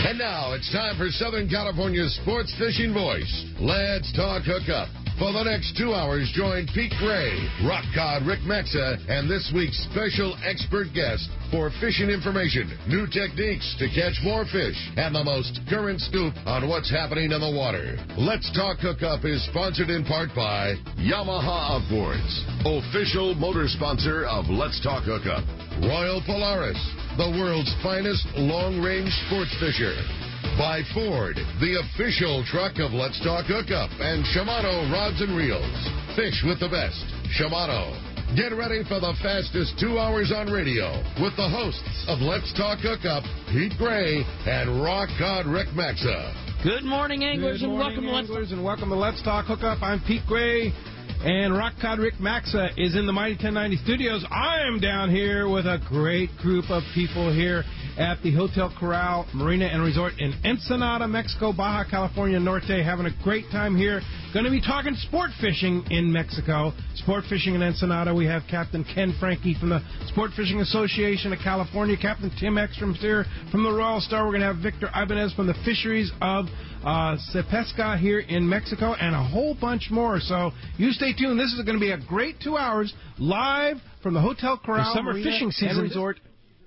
And now it's time for Southern California's sports fishing voice. Let's talk hookup. For the next 2 hours, join Pete Gray, rock god Rick Maxa, and this week's special expert guest for fishing information, new techniques to catch more fish, and the most current scoop on what's happening in the water. Let's Talk Hookup is sponsored in part by Yamaha Outboards, official motor sponsor of Let's Talk Hookup. Royal Polaris, the world's finest long-range sports fisher. By Ford, the official truck of Let's Talk Hookup, and Shimano Rods and Reels. Fish with the best. Shimano. Get ready for the fastest 2 hours on radio with the hosts of Let's Talk Hookup, Pete Gray and rock god Rick Maxa. Good morning, anglers, and welcome to Let's Talk Hookup. I'm Pete Gray, and rock god Rick Maxa is in the Mighty 1090 studios. I am down here with a great group of people here at the Hotel Corral Marina and Resort in Ensenada, Mexico, Baja California Norte, having a great time here. Going to be talking sport fishing in Mexico, sport fishing in Ensenada. We have Captain Ken Frankie from the Sport Fishing Association of California, Captain Tim Ekstrom's here from the Royal Star. We're going to have Victor Ibanez from the Fisheries of Cepesca here in Mexico, and a whole bunch more. So you stay tuned. This is going to be a great 2 hours live from the Hotel Corral the summer Marina fishing season and Resort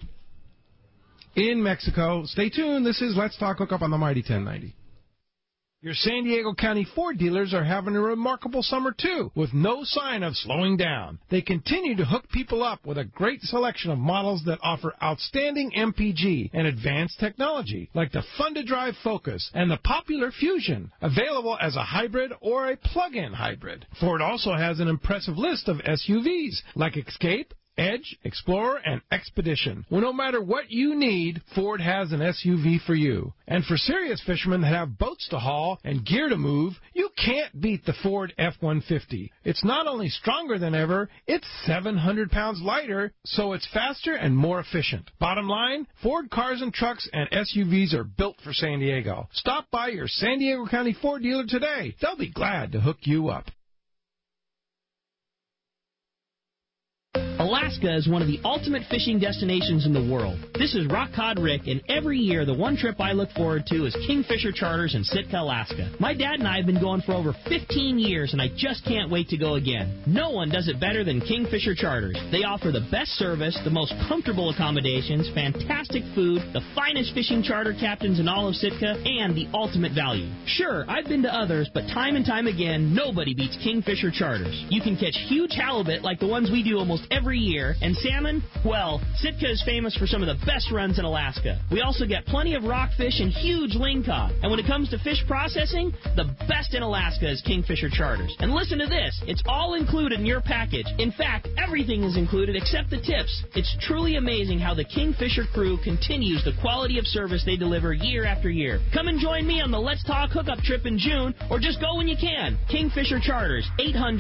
in Mexico. Stay tuned. This is Let's Talk Hookup on the Mighty 1090. Your San Diego County Ford dealers are having a remarkable summer, too, with no sign of slowing down. They continue to hook people up with a great selection of models that offer outstanding MPG and advanced technology, like the fun-to-drive Focus and the popular Fusion, available as a hybrid or a plug-in hybrid. Ford also has an impressive list of SUVs, like Escape, Edge, Explorer, and Expedition. Well, no matter what you need, Ford has an SUV for you. And for serious fishermen that have boats to haul and gear to move, you can't beat the Ford F-150. It's not only stronger than ever, it's 700 pounds lighter, so it's faster and more efficient. Bottom line, Ford cars and trucks and SUVs are built for San Diego. Stop by your San Diego County Ford dealer today. They'll be glad to hook you up. Alaska is one of the ultimate fishing destinations in the world. This is Rock Cod Rick, and every year the one trip I look forward to is Kingfisher Charters in Sitka, Alaska. My dad and I have been going for over 15 years, and I just can't wait to go again. No one does it better than Kingfisher Charters. They offer the best service, the most comfortable accommodations, fantastic food, the finest fishing charter captains in all of Sitka, and the ultimate value. Sure, I've been to others, but time and time again, nobody beats Kingfisher Charters. You can catch huge halibut like the ones we do almost every year, and salmon, well, Sitka is famous for some of the best runs in Alaska. We also get plenty of rockfish and huge lingcod. And when it comes to fish processing, the best in Alaska is Kingfisher Charters. And listen to this, it's all included in your package. In fact, everything is included except the tips. It's truly amazing how the Kingfisher crew continues the quality of service they deliver year after year. Come and join me on the Let's Talk Hookup trip in June, or just go when you can. Kingfisher Charters,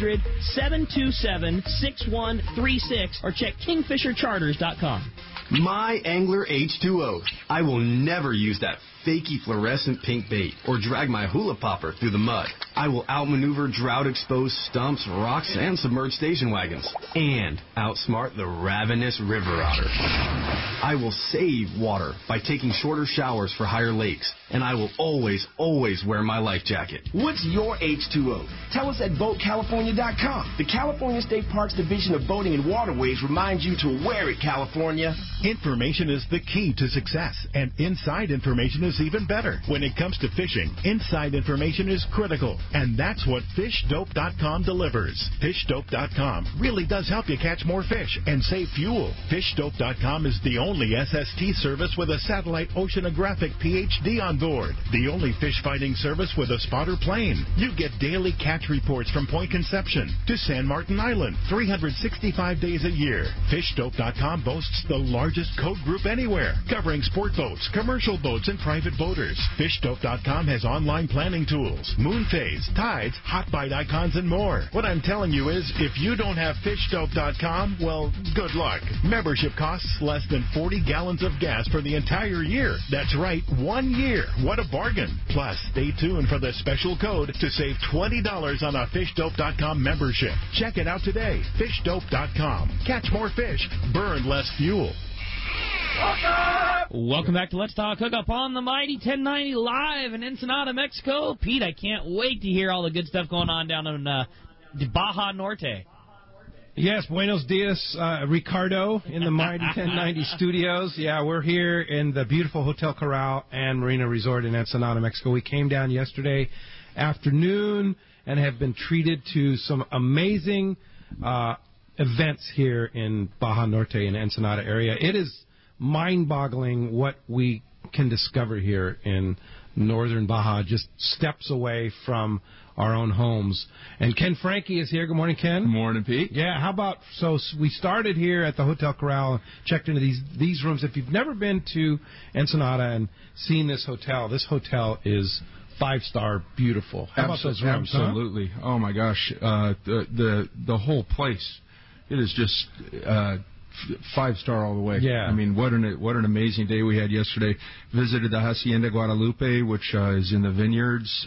800-727-6136, or check kingfishercharters.com. My Angler H2O. I will never use that fakey fluorescent pink bait or drag my hula popper through the mud. I will outmaneuver drought-exposed stumps, rocks, and submerged station wagons, and outsmart the ravenous river otter. I will save water by taking shorter showers for higher lakes, and I will always, always wear my life jacket. What's your H2O? Tell us at BoatCalifornia.com. The California State Parks Division of Boating and Waterways reminds you to wear it, California. Information is the key to success, and inside information is even better. When it comes to fishing, inside information is critical, and that's what FishDope.com delivers. FishDope.com really does help you catch more fish and save fuel. FishDope.com is the only SST service with a satellite oceanographic PhD on board. The only fish finding service with a spotter plane. You get daily catch reports from Point Conception to San Martin Island, 365 days a year. FishDope.com boasts the largest code group anywhere, covering sport boats, commercial boats, and private boaters. FishDope.com has online planning tools, moon phase, tides, hot bite icons, and more. What I'm telling you is, if you don't have FishDope.com, well, good luck. Membership costs less than 40 gallons of gas for the entire year. That's right, 1 year. What a bargain. Plus, stay tuned for the special code to save $20 on a FishDope.com membership. Check it out today. FishDope.com. Catch more fish, burn less fuel. Welcome back to Let's Talk Hookup on the Mighty 1090 live in Ensenada, Mexico. Pete, I can't wait to hear all the good stuff going on down in Baja Norte. Yes, buenos dias, Ricardo, in the Mighty 1090 studios. Yeah, we're here in the beautiful Hotel Corral and Marina Resort in Ensenada, Mexico. We came down yesterday afternoon and have been treated to some amazing events here in Baja Norte and Ensenada area. It is mind-boggling what we can discover here in northern Baja, just steps away from our own homes. And Ken Frankie is here. Good morning, Ken. Good morning, Pete. Yeah, how about, so we started here at the Hotel Corral, checked into these rooms. If you've never been to Ensenada and seen this hotel is 5-star beautiful. How about those rooms? Absolutely. Huh? Oh, my gosh. The whole place, it is just 5-star all the way. Yeah. I mean, what an amazing day we had yesterday. Visited the Hacienda Guadalupe, which is in the vineyards.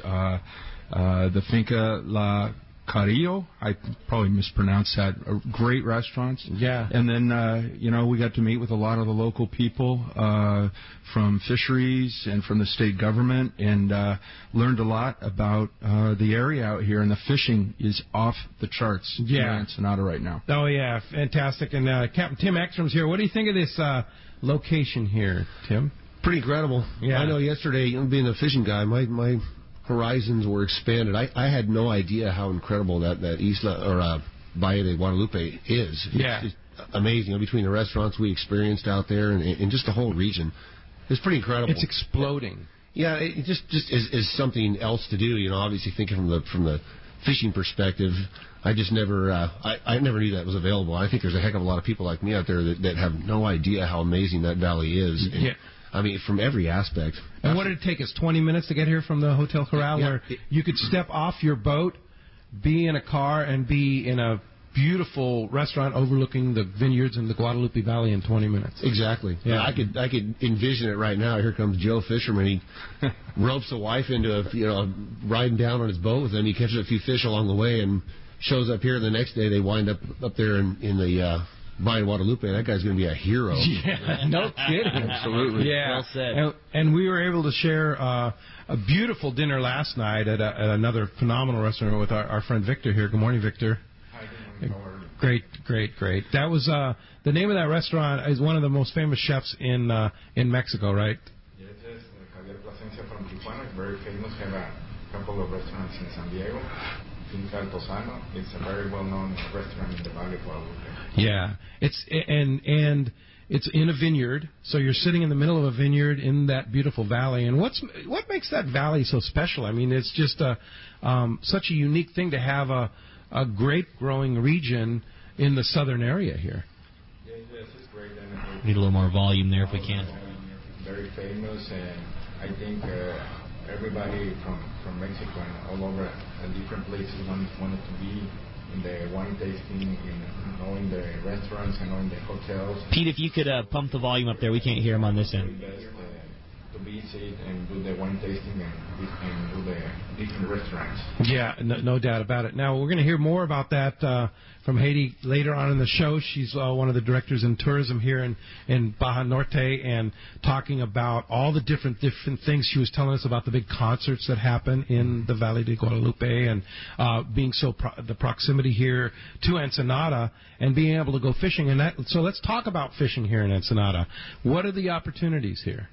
The Finca La Carrillo, I probably mispronounced that. Great restaurants. Yeah. And then, we got to meet with a lot of the local people from fisheries and from the state government, and learned a lot about the area out here. And the fishing is off the charts in Ensenada right now. Oh, yeah. Fantastic. And Captain Tim Ekstrom's here. What do you think of this location here, Tim? Pretty incredible. Yeah. I know yesterday, being a fishing guy, my horizons were expanded. I had no idea how incredible that Isla or Bahia de Guadalupe is. Yeah. It's amazing. Between the restaurants we experienced out there and just the whole region, it's pretty incredible. It's exploding. Yeah, it just is something else to do. Obviously thinking from the fishing perspective, I just never I never knew that was available. I think there's a heck of a lot of people like me out there that have no idea how amazing that valley is. And, yeah. I mean, from every aspect. And what did it take us, 20 minutes to get here from the Hotel Corral, where you could step off your boat, be in a car, and be in a beautiful restaurant overlooking the vineyards in the Guadalupe Valley in 20 minutes. Exactly. Yeah, I could envision it right now. Here comes Joe Fisherman. He ropes a wife into riding down on his boat with him. He catches a few fish along the way and shows up here. The next day they wind up there in the Bahia Guadalupe. That guy's going to be a hero. Yeah, no kidding. Absolutely. Yeah. Well said. And we were able to share a beautiful dinner last night at another phenomenal restaurant with our friend Victor here. Good morning, Victor. Hi, good morning. Great. That was the name of that restaurant is one of the most famous chefs in Mexico, right? Yes, Javier Plasencia from Tijuana is very famous. Have a couple of restaurants in San Diego. Finca El Tosano. It's a very well-known restaurant in the Valley of Guadalupe. Yeah, it's in a vineyard, so you're sitting in the middle of a vineyard in that beautiful valley. And what makes that valley so special? I mean, it's just such a unique thing to have a grape-growing region in the southern area here. Yes, it's great. Need a little more volume there if we can. Very famous, and I think everybody from Mexico and all over different places wanted to be in the wine tasting, in knowing the restaurants and knowing the hotels. Pete, if you could pump the volume up there, we can't hear him on this end. To visit and do the wine tasting and do the different restaurants. Yeah, no doubt about it. Now, we're going to hear more about that from Haiti later on in the show. She's one of the directors in tourism here in Baja Norte, and talking about all the different things. She was telling us about the big concerts that happen in the Valley de Guadalupe, and being the proximity here to Ensenada, and being able to go fishing. So let's talk about fishing here in Ensenada. What are the opportunities here?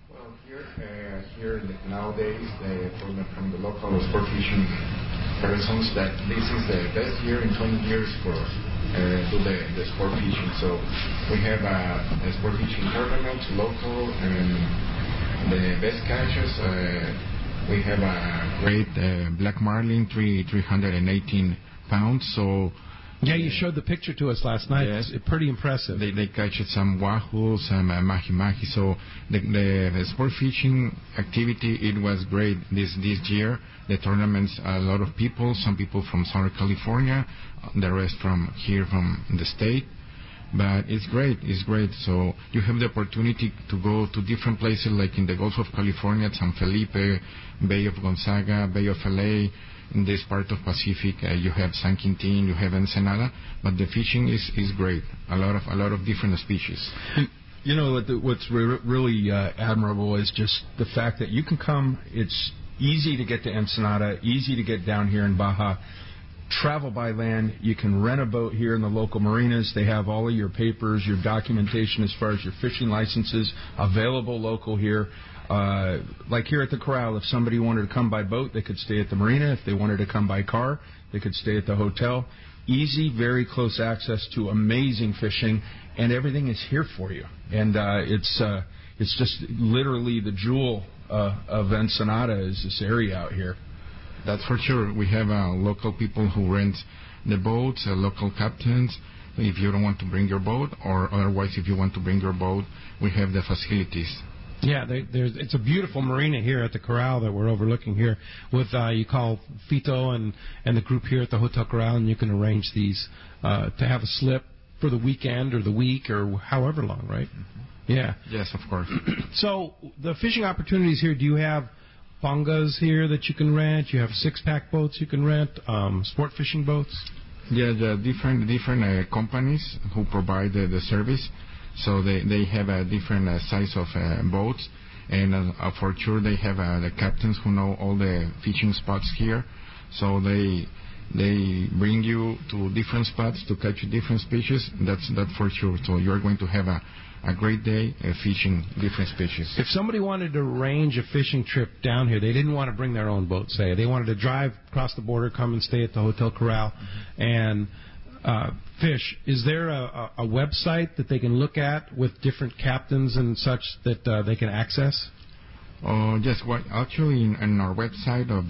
Here nowadays, from the local sport fishing persons, that this is the best year in 20 years for do the sport fishing. So we have a sport fishing tournament, local, and the best catches. We have a great black marlin, 318 pounds. So. Yeah, you showed the picture to us last night. Yes. It's pretty impressive. They catch some wahoo, some mahi-mahi. So the sport fishing activity, it was great this year. The tournaments, a lot of people, some people from Southern California, the rest from the state. But it's great. So you have the opportunity to go to different places, like in the Gulf of California, San Felipe, Bay of Gonzaga, Bay of LA. In this part of Pacific, you have San Quintin, you have Ensenada, but the fishing is great. A lot of different species. You know, what's really admirable is just the fact that you can come. It's easy to get to Ensenada, easy to get down here in Baja. Travel by land. You can rent a boat here in the local marinas. They have all of your papers, your documentation as far as your fishing licenses available local here. Like here at the Corral, if somebody wanted to come by boat, they could stay at the marina. If they wanted to come by car, they could stay at the hotel. Easy, very close access to amazing fishing, and everything is here for you. And it's just literally the jewel of Ensenada is this area out here. That's for sure. We have local people who rent the boats, local captains. If you don't want to bring your boat, or otherwise if you want to bring your boat, we have the facilities. Yeah, it's a beautiful marina here at the Corral that we're overlooking here with, you call Fito and the group here at the Hotel Corral, and you can arrange these to have a slip for the weekend or the week or however long, right? Mm-hmm. Yeah. Yes, of course. So the fishing opportunities here, do you have pangas here that you can rent? You have six-pack boats you can rent, sport fishing boats? Yeah, the different companies who provide the service. So they have a different size of boats, and for sure they have the captains who know all the fishing spots here. So they bring you to different spots to catch different species. That's for sure. So you're going to have a great day fishing different species. If somebody wanted to arrange a fishing trip down here, they didn't want to bring their own boat, say. They wanted to drive across the border, come and stay at the Hotel Corral, and fish. Is there a website that they can look at with different captains and such that they can access? Yes, actually in our website of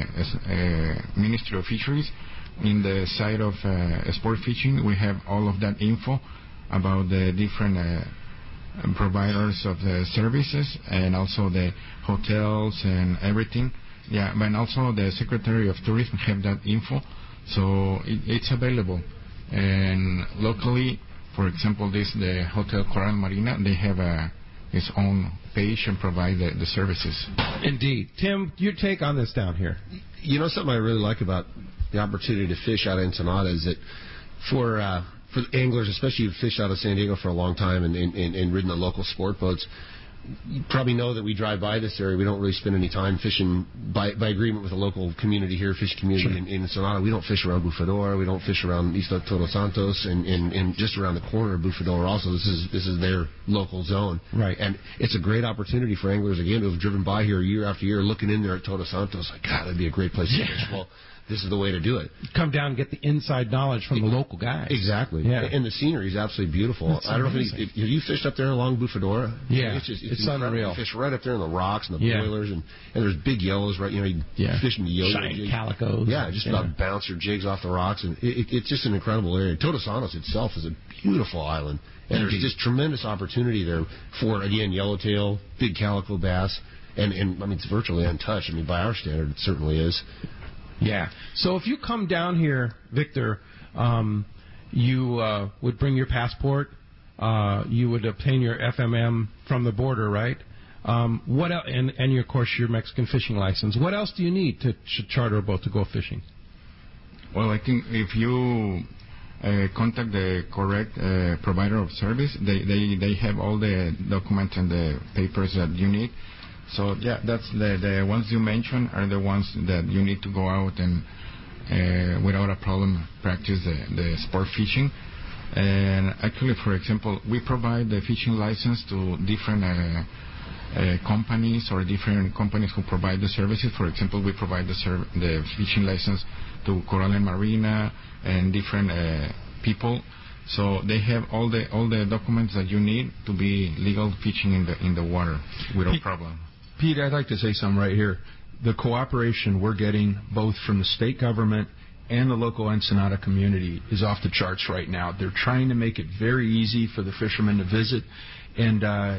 the Ministry of Fisheries, in the site of sport fishing, we have all of that info about the different providers of the services and also the hotels and everything. Yeah, but also the Secretary of Tourism have that info, so it's available. And locally, for example, the Hotel Corral Marina, they have its own page and provide the services. Indeed. Tim, your take on this down here? You know, something I really like about the opportunity to fish out of Ensenada is that for anglers, especially who've fished out of San Diego for a long time and ridden the local sport boats, you probably know that we drive by this area. We don't really spend any time fishing by agreement with the local community here, fish community sure. in Ensenada. We don't fish around Bufador. We don't fish around Isla Todos Santos and just around the corner of Bufador also. This is their local zone. Right. And it's a great opportunity for anglers, again, who have driven by here year after year looking in there at Todos Santos. Like, God, that'd be a great place to fish. Well, this is the way to do it. Come down and get the inside knowledge from the local guys. Exactly. Yeah. And the scenery is absolutely beautiful. I don't know if you fished up there along Bufadora. Yeah. It's unreal. You fish right up there in the rocks and the boilers, and there's big yellows, right? You know, you fish in the yo-yo. Giant calicos. Yeah, just about bounce your jigs off the rocks, and it's just an incredible area. Todos Santos itself is a beautiful island, and there's just tremendous opportunity there for, again, yellowtail, big calico bass, and I mean, it's virtually untouched. I mean, by our standard, it certainly is. Yeah. So if you come down here, Victor, you would bring your passport. You would obtain your FMM from the border, right? What else? And of course, your Mexican fishing license. What else do you need to charter a boat to go fishing? Well, I think if you contact the correct provider of service, they have all the documents and the papers that you need. So, yeah, that's the ones you mentioned are the ones that you need to go out and without a problem practice the sport fishing. And actually, for example, we provide the fishing license to different companies or different companies who provide the services. For example, we provide the fishing license to Corral and Marina and different people. So they have all the documents that you need to be legal fishing in the water without problem. Pete, I'd like to say something right here. The cooperation we're getting both from the state government and the local Ensenada community is off the charts right now. They're trying to make it very easy for the fishermen to visit. And,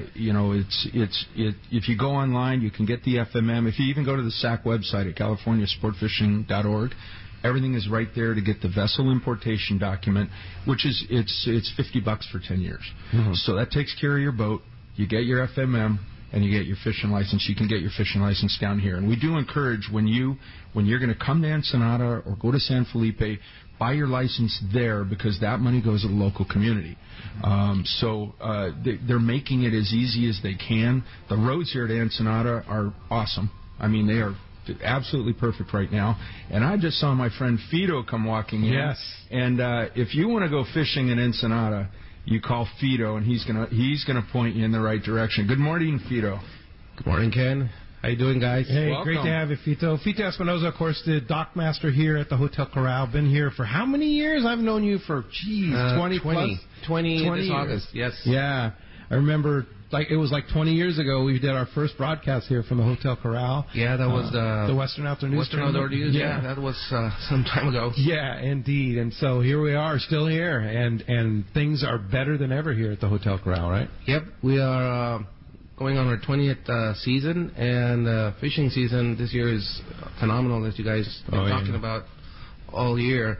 if you go online, you can get the FMM. If you even go to the SAC website at californiasportfishing.org, everything is right there to get the vessel importation document, which is it's $50 for 10 years. Mm-hmm. So that takes care of your boat. You get your FMM. and you get your fishing license, you can get your fishing license down here. And we do encourage when you're going to come to Ensenada or go to San Felipe, buy your license there because that money goes to the local community. They're making it as easy as they can. The roads here at Ensenada are awesome. I mean, they are absolutely perfect right now. And I just saw my friend Fido come walking in. Yes. And if you want to go fishing in Ensenada, you call Fido, and he's gonna point you in the right direction. Good morning, Fido. Good morning, Ken. How you doing, guys? Hey, welcome. Great to have you, Fito. Fito Espinoza, of course, the dock master here at the Hotel Corral. Been here for how many years? I've known you for, 20 plus? 20 this years. August, yes. Yeah. I remember, it was 20 years ago, we did our first broadcast here from the Hotel Corral. Yeah, that was the Western Outdoor News. Western Outdoor News, yeah, that was some time ago. Yeah, indeed. And so here we are, still here, and things are better than ever here at the Hotel Corral, right? Yep, we are going on our 20th season, and fishing season this year is phenomenal, as you guys have been talking about all year.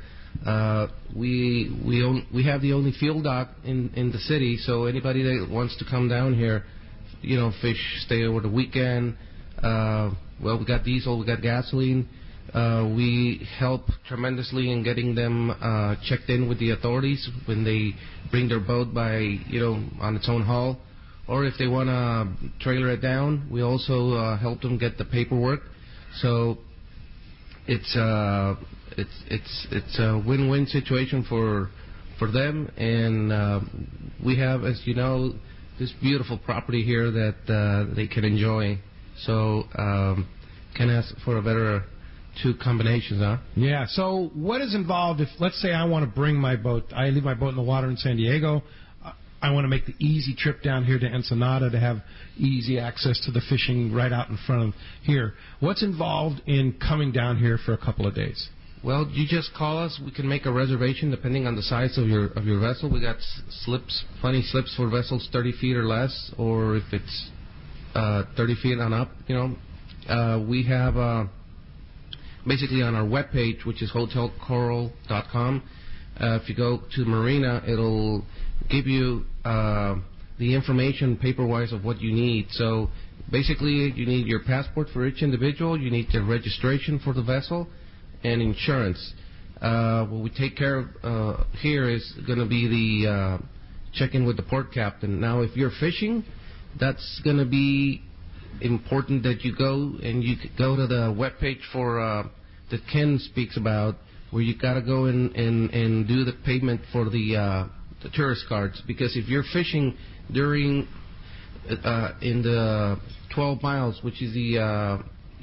We have the only field dock in the city, so anybody that wants to come down here, fish, stay over the weekend. We got diesel, we got gasoline. We help tremendously in getting them checked in with the authorities when they bring their boat by, on its own hull. Or if they want to trailer it down, we also help them get the paperwork. So it's a win-win situation for them, and we have, as you know, this beautiful property here that they can enjoy. So can ask for a better two combinations, huh? Yeah. So what is involved if, let's say, I want to bring my boat, I leave my boat in the water in San Diego. I want to make the easy trip down here to Ensenada to have easy access to the fishing right out in front of here. What's involved in coming down here for a couple of days? Well, you just call us. We can make a reservation depending on the size of your vessel. We got plenty slips for vessels 30 feet or less, or if it's 30 feet on up. We have basically on our webpage, which is hotelcoral.com. If you go to Marina, it'll give you the information paper-wise of what you need. So basically, you need your passport for each individual. You need the registration for the vessel and insurance. What we take care of here is going to be the check-in with the port captain. Now, if you're fishing, that's going to be important that you go and you go to the webpage for that Ken speaks about, where you got to go and do the payment for the tourist cards. Because if you're fishing during in the 12 miles, which is the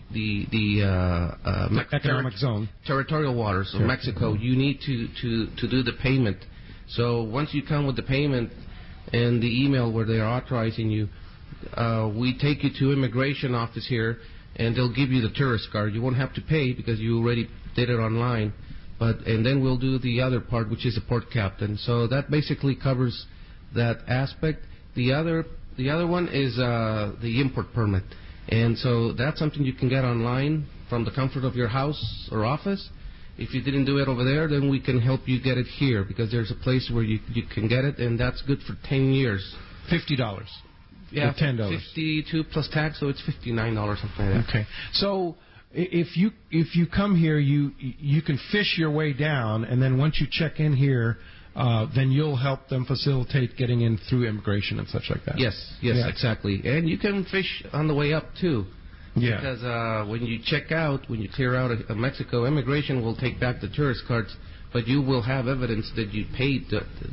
economic zone, territorial waters of Mexico, you need to do the payment. So once you come with the payment and the email where they are authorizing you, we take you to immigration office here, and they'll give you the tourist card. You won't have to pay because you already did it online. And then we'll do the other part, which is the port captain. So that basically covers that aspect. The other one is the import permit. And so that's something you can get online from the comfort of your house or office. If you didn't do it over there, then we can help you get it here, because there's a place where you can get it, and that's good for 10 years. $50. Yeah, $10. 52 plus tax, so it's $59, something like that. Okay. So if you come here, you can fish your way down, and then once you check in here, then you'll help them facilitate getting in through immigration and such like that. Yes, exactly. And you can fish on the way up, too. Yeah. Because when you check out, when you clear out of Mexico, immigration will take back the tourist cards, but you will have evidence that you paid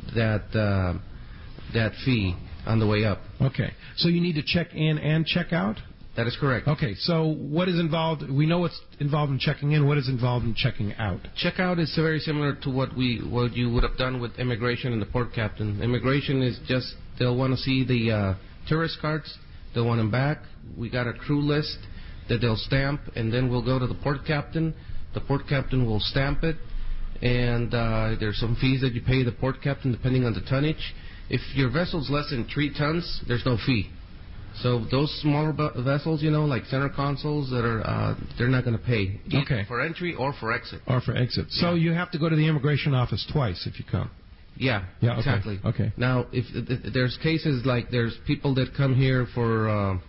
that fee on the way up. Okay. So you need to check in and check out? That is correct. Okay, so what is involved? We know what's involved in checking in. What is involved in checking out? Checkout is very similar to what you would have done with immigration and the port captain. Immigration is just, they'll want to see the tourist cards. They'll want them back. We got a crew list that they'll stamp, and then we'll go to the port captain. The port captain will stamp it, and there's some fees that you pay the port captain depending on the tonnage. If your vessel's less than 3 tons, there's no fee. So those smaller vessels, like center consoles, that are they're not going to pay. Okay. For entry or for exit. Or for exit. So you have to go to the immigration office twice if you come. Yeah, okay. Exactly. Okay. Now, if there's cases like there's people that come here for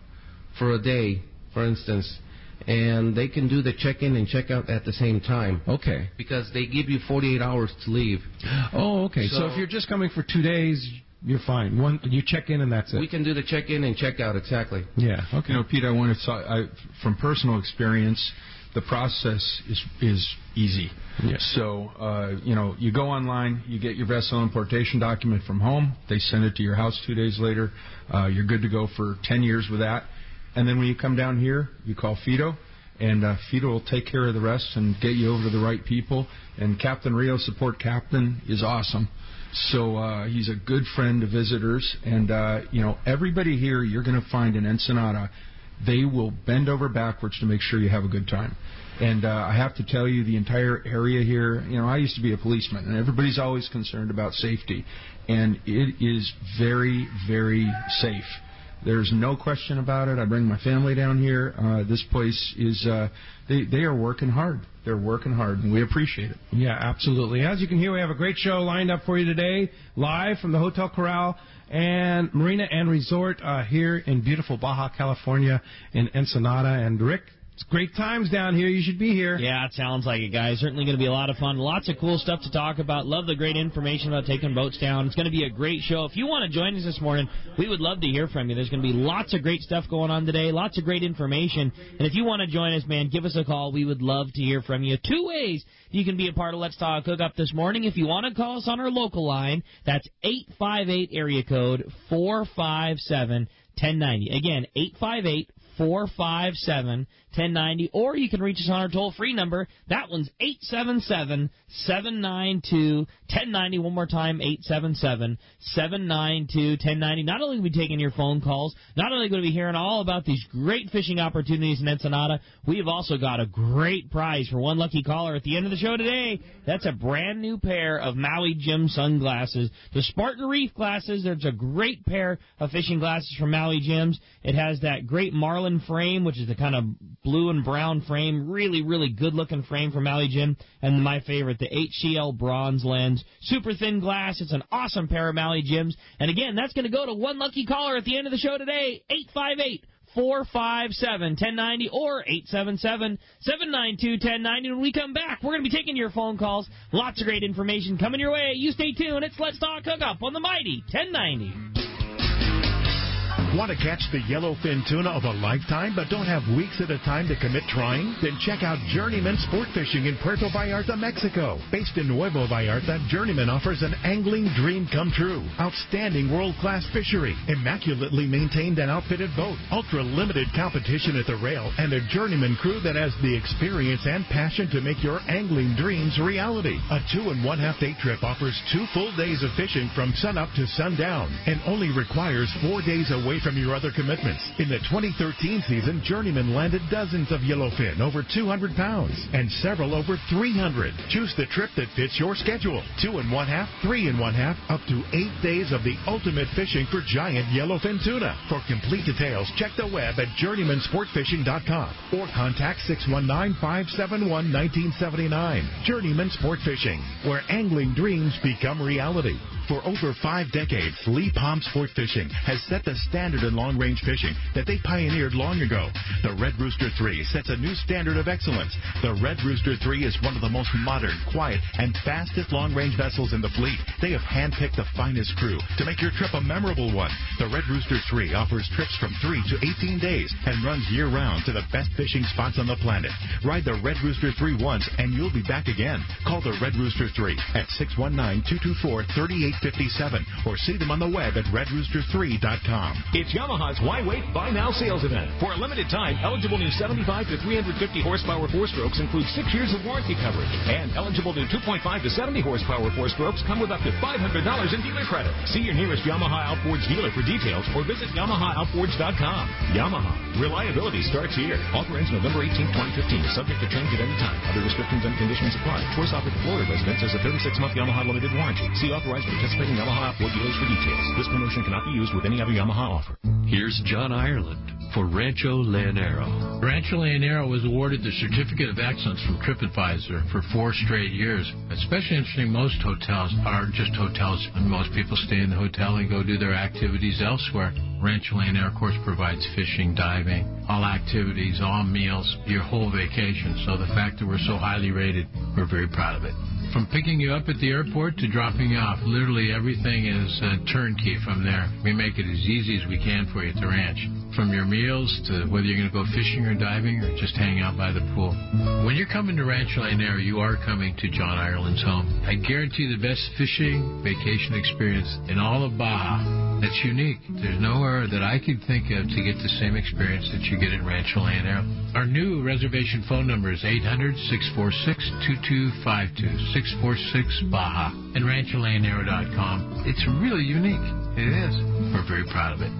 for a day, for instance, and they can do the check-in and check-out at the same time. Okay. Because they give you 48 hours to leave. Oh, okay. So if you're just coming for 2 days, you're fine. You check in and that's it. We can do the check-in and check-out, exactly. Yeah, okay. Pete, from personal experience, the process is easy. Yeah. So, you go online, you get your vessel importation document from home, they send it to your house 2 days later, you're good to go for 10 years with that. And then when you come down here, you call Fido, and Fido will take care of the rest and get you over to the right people. And Captain Rio, support captain, is awesome. So he's a good friend to visitors. And, everybody here you're going to find in Ensenada, they will bend over backwards to make sure you have a good time. And I have to tell you, the entire area here, I used to be a policeman, and everybody's always concerned about safety. And it is very, very safe. There's no question about it. I bring my family down here. This place is, they are working hard. They're working hard, and we appreciate it. Yeah, absolutely. As you can hear, we have a great show lined up for you today, live from the Hotel Corral and Marina and Resort here in beautiful Baja California in Ensenada. And Rick, it's great times down here. You should be here. Yeah, it sounds like it, guys. Certainly going to be a lot of fun. Lots of cool stuff to talk about. Love the great information about taking boats down. It's going to be a great show. If you want to join us this morning, we would love to hear from you. There's going to be lots of great stuff going on today, lots of great information. And if you want to join us, man, give us a call. We would love to hear from you. 2 ways you can be a part of Let's Talk Hookup this morning. If you want to call us on our local line, that's 858 area code 457-1090. Again, 858-457-1090, or you can reach us on our toll-free number. That one's 877-792-1090. One more time, 877-792-1090. Not only will we be taking your phone calls, not only going to be hearing all about these great fishing opportunities in Ensenada, we have also got a great prize for one lucky caller at the end of the show today. That's a brand new pair of Maui Jim sunglasses. The Spartan Reef glasses, there's a great pair of fishing glasses from Maui Jim's. It has that great Marlin frame, which is the kind of blue and brown frame, really, really good-looking frame from Maui Jim, and my favorite, the HCL bronze lens, super thin glass. It's an awesome pair of Maui Jims, and again, that's going to go to one lucky caller at the end of the show today, 858-457-1090 or 877-792-1090. When we come back, we're going to be taking your phone calls. Lots of great information coming your way. You stay tuned. It's Let's Talk Hookup on the Mighty 1090. Want to catch the yellowfin tuna of a lifetime but don't have weeks at a time to commit trying? Then check out Journeyman Sport Fishing in Puerto Vallarta, Mexico. Based in Nuevo Vallarta, Journeyman offers an angling dream come true. Outstanding world-class fishery, immaculately maintained and outfitted boat, ultra-limited competition at the rail, and a Journeyman crew that has the experience and passion to make your angling dreams reality. A 2.5-day trip offers 2 full days of fishing from sunup to sundown and only requires 4 days away from your other commitments. In the 2013 season, Journeyman landed dozens of yellowfin over 200 pounds and several over 300. Choose the trip that fits your schedule. 2.5, 3.5, up to 8 days of the ultimate fishing for giant yellowfin tuna. For complete details, check the web at journeymansportfishing.com or contact 619-571-1979. Journeyman Sport Fishing, where angling dreams become reality. For over 5 decades, Lee Palm Sport Fishing has set the standard in long-range fishing that they pioneered long ago. The Red Rooster 3 sets a new standard of excellence. The Red Rooster 3 is one of the most modern, quiet, and fastest long-range vessels in the fleet. They have handpicked the finest crew to make your trip a memorable one. The Red Rooster 3 offers trips from 3 to 18 days and runs year-round to the best fishing spots on the planet. Ride the Red Rooster 3 once, and you'll be back again. Call the Red Rooster 3 at 619-224-3857 or see them on the web at redrooster3.com. It's Yamaha's Why Wait, Buy Now sales event. For a limited time, eligible new 75 to 350 horsepower 4-strokes include 6 years of warranty coverage. And eligible new 2.5 to 70 horsepower 4-strokes come with up to $500 in dealer credit. See your nearest Yamaha Outboards dealer for details or visit YamahaOutboards.com. Yamaha. Reliability starts here. Offer ends November 18, 2015. Subject to change at any time. Other restrictions and conditions apply. Choice offered to Florida residents as a 36-month Yamaha limited warranty. See authorized participating Yamaha outboard dealers for details. This promotion cannot be used with any other Yamaha offer. Here's John Ireland for Rancho Leonero. Rancho Leonero was awarded the Certificate of Excellence from TripAdvisor for 4 straight years. Especially interesting, most hotels aren't just hotels, and most people stay in the hotel and go do their activities elsewhere. Rancho Leonero, of course, provides fishing, diving, all activities, all meals, your whole vacation. So the fact that we're so highly rated, we're very proud of it. From picking you up at the airport to dropping you off, literally everything is turnkey from there. We make it as easy as we can for you at the ranch. From your meals to whether you're going to go fishing or diving or just hang out by the pool. When you're coming to Rancho Leonero, you are coming to John Ireland's home. I guarantee the best fishing vacation experience in all of Baja. That's unique. There's nowhere that I could think of to get the same experience that you get at Rancho Leonero. Our new reservation phone number is 800-646-2252, 646-BAJA, and RanchoLeonero.com. It's really unique. It is. We're very proud of it.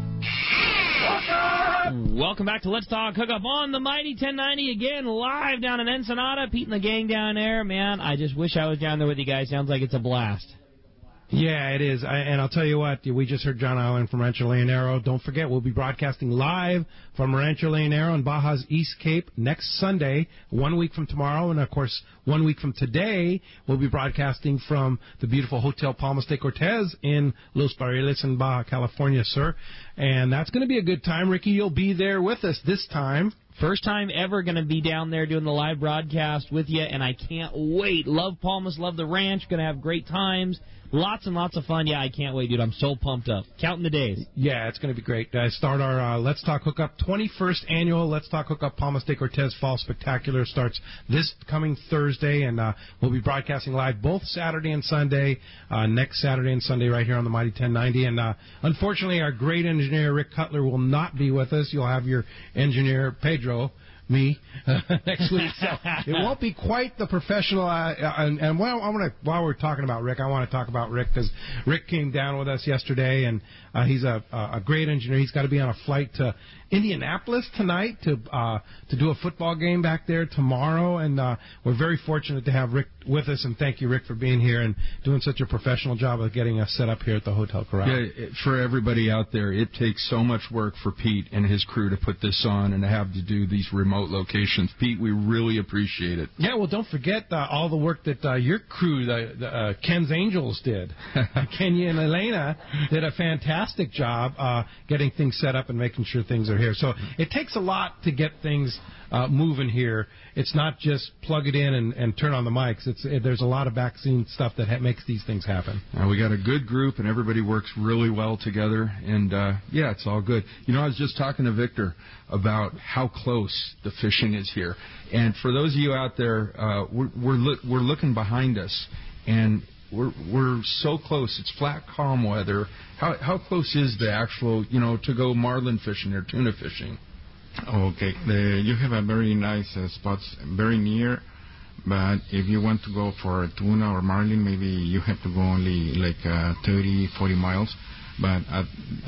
Welcome back to Let's Talk Hookup on the Mighty 1090, again, live down in Ensenada. Pete and the gang down there. Man, I just wish I was down there with you guys. Sounds like it's a blast. Yeah, it is. And I'll tell you what, we just heard John Island from Rancho Leonero. Don't forget, we'll be broadcasting live from Rancho Leonero in Baja's East Cape next Sunday, 1 week from tomorrow. And, of course, 1 week from today, we'll be broadcasting from the beautiful Hotel Palmas de Cortez in Los Barriles in Baja California, sir. And that's going to be a good time. Ricky, you'll be there with us this time. First time ever going to be down there doing the live broadcast with you, and I can't wait. Love Palmas, love the ranch, going to have great times. Lots and lots of fun. Yeah, I can't wait, dude. I'm so pumped up. Counting the days. Yeah, it's going to be great. Start our Let's Talk Hookup 21st annual Let's Talk Hookup Palmas de Cortez Fall Spectacular starts this coming Thursday, and we'll be broadcasting live both Saturday and Sunday, next Saturday and Sunday right here on the Mighty 1090. And unfortunately, our great engineer, Rick Cutler, will not be with us. You'll have your engineer, Pedro, me, next week. So it won't be quite the professional. And while we're talking about Rick, I want to talk about Rick because Rick came down with us yesterday, and he's a great engineer. He's got to be on a flight to Indianapolis tonight to do a football game back there tomorrow, and we're very fortunate to have Rick with us. And thank you, Rick, for being here and doing such a professional job of getting us set up here at the Hotel Corral. Yeah, for everybody out there, it takes so much work for Pete and his crew to put this on and to have to do these remote locations. Pete, we really appreciate it. Yeah, well, don't forget all the work that your crew, the Ken's Angels, did. Kenya and Elena did a fantastic job getting things set up and making sure things are here. So it takes a lot to get things moving here. It's not just plug it in and turn on the mics. There's a lot of back-scene stuff that makes these things happen. We got a good group, and everybody works really well together. And, yeah, it's all good. You know, I was just talking to Victor about how close the fishing is here. And for those of you out there, we're looking behind us, and we're so close. It's flat, calm weather. How close is the actual, to go marlin fishing or tuna fishing? Okay, you have a very nice spots very near, but if you want to go for tuna or marlin, maybe you have to go only like 30, 40 miles. But at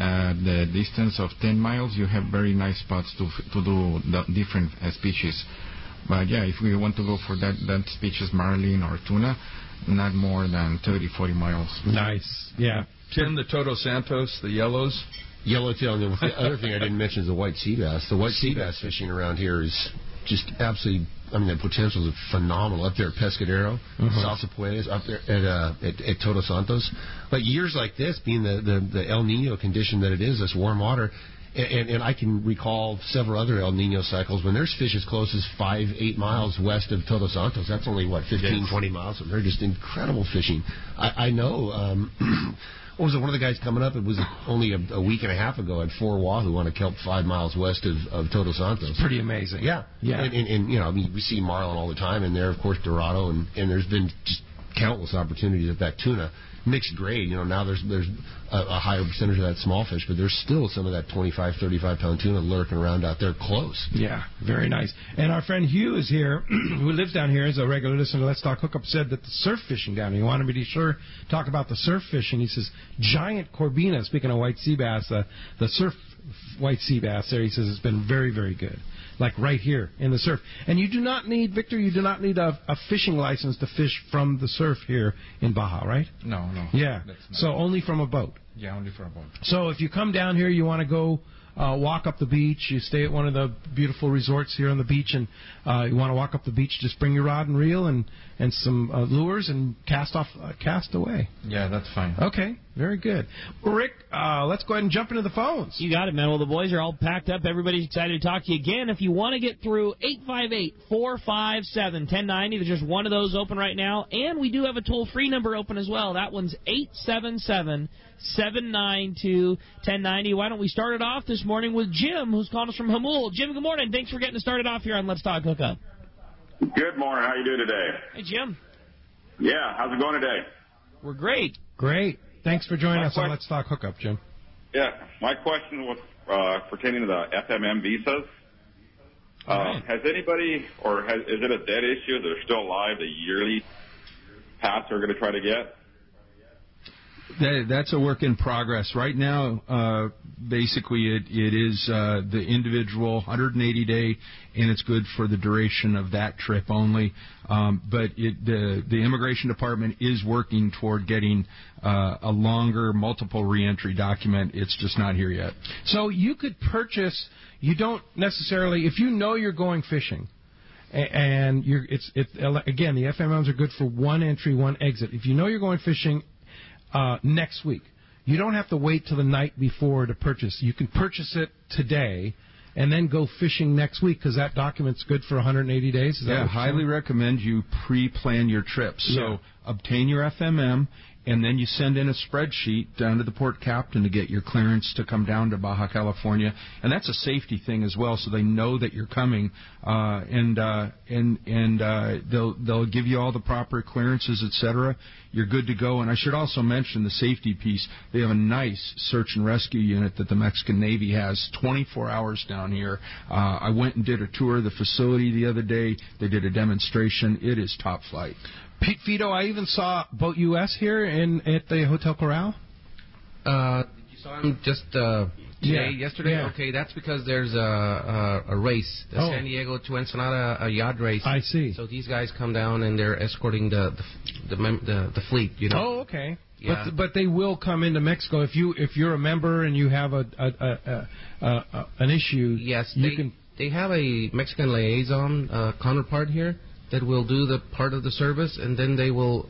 the distance of 10 miles, you have very nice spots to do the different species. But yeah, if we want to go for that species, marlin or tuna, not more than 30, 40 miles. Nice, yeah. Tim, the Todos Santos, the yellows. Yellowtail. And the other thing I didn't mention is the white sea bass. The white sea bass fishing around here is just absolutely, the potential is phenomenal. Up there at Pescadero, Salsa Puentes, up there at Todos Santos. But years like this, being the El Nino condition that it is, this warm water, and I can recall several other El Nino cycles when there's fish as close as 5-8 miles west of Todos Santos. That's only, 15, 20 miles. And they're just incredible fishing. I know... What was it? One of the guys coming up, it was only a week and a half ago, had 4 wahoo on a kelp 5 miles west of Todos Santos. It's pretty amazing. Yeah. And we see marlin all the time, and there, of course, Dorado, and there's been just countless opportunities at that tuna. Mixed grade, now there's a higher percentage of that small fish, but there's still some of that 25, 35-pound tuna lurking around out there close. Yeah, very nice. And our friend Hugh is here, who lives down here, is a regular listener to Let's Talk Hookup, said that the surf fishing down here, he wanted me to sure talk about the surf fishing. He says, giant Corbina, speaking of white sea bass, the surf white sea bass there, he says, it's been very, very good. Like right here in the surf. And you do not need, Victor, a fishing license to fish from the surf here in Baja, right? No. Yeah. So only from a boat. Yeah, only from a boat. So if you come down here, you want to go walk up the beach, you stay at one of the beautiful resorts here on the beach, and you want to walk up the beach, just bring your rod and reel and some lures and cast away. Yeah, that's fine. Okay, very good. Well, Rick, let's go ahead and jump into the phones. You got it, man. Well, the boys are all packed up. Everybody's excited to talk to you again. If you want to get through, 858-457-1090. There's just one of those open right now. And we do have a toll-free number open as well. That one's 877-792-1090. Why don't we start it off this morning with Jim, who's calling us from Hamul. Jim, good morning. Thanks for getting us started off here on Let's Talk Hookup. Good morning. How you doing today? Hey, Jim. Yeah, how's it going today? We're great. Great. Thanks for joining us on Let's Talk Hookup, Jim. Yeah, my question was pertaining to the FMM visas. Has anybody, or is it a dead issue that are still alive, the yearly pass they're going to try to get? That's a work in progress. Right now, basically, it is the individual 180-day, and it's good for the duration of that trip only. But the Immigration Department is working toward getting a longer multiple reentry document. It's just not here yet. So you could purchase. You don't necessarily, if you know you're going fishing, and again, the FMMs are good for one entry, one exit. If you know you're going fishing next week, you don't have to wait till the night before to purchase. You can purchase it today and then go fishing next week because that document's good for 180 days. Is that highly recommend you pre-plan your trip. So obtain your FMM, and then you send in a spreadsheet down to the port captain to get your clearance to come down to Baja California, and that's a safety thing as well, so they know that you're coming, and they'll give you all the proper clearances, etc. You're good to go. And I should also mention the safety piece. They have a nice search and rescue unit that the Mexican Navy has 24 hours down here. I went and did a tour of the facility the other day. They did a demonstration. It is top flight. Pete Fido, I even saw Boat US here at the Hotel Corral. You saw him just yesterday? Yeah. Okay, that's because there's a race, the San Diego to Ensenada yacht race. I see. So these guys come down and they're escorting the fleet. You know. Oh, okay. Yeah. But they will come into Mexico if you're a member and you have an issue. Yes, they have a Mexican liaison counterpart here that will do the part of the service, and then they will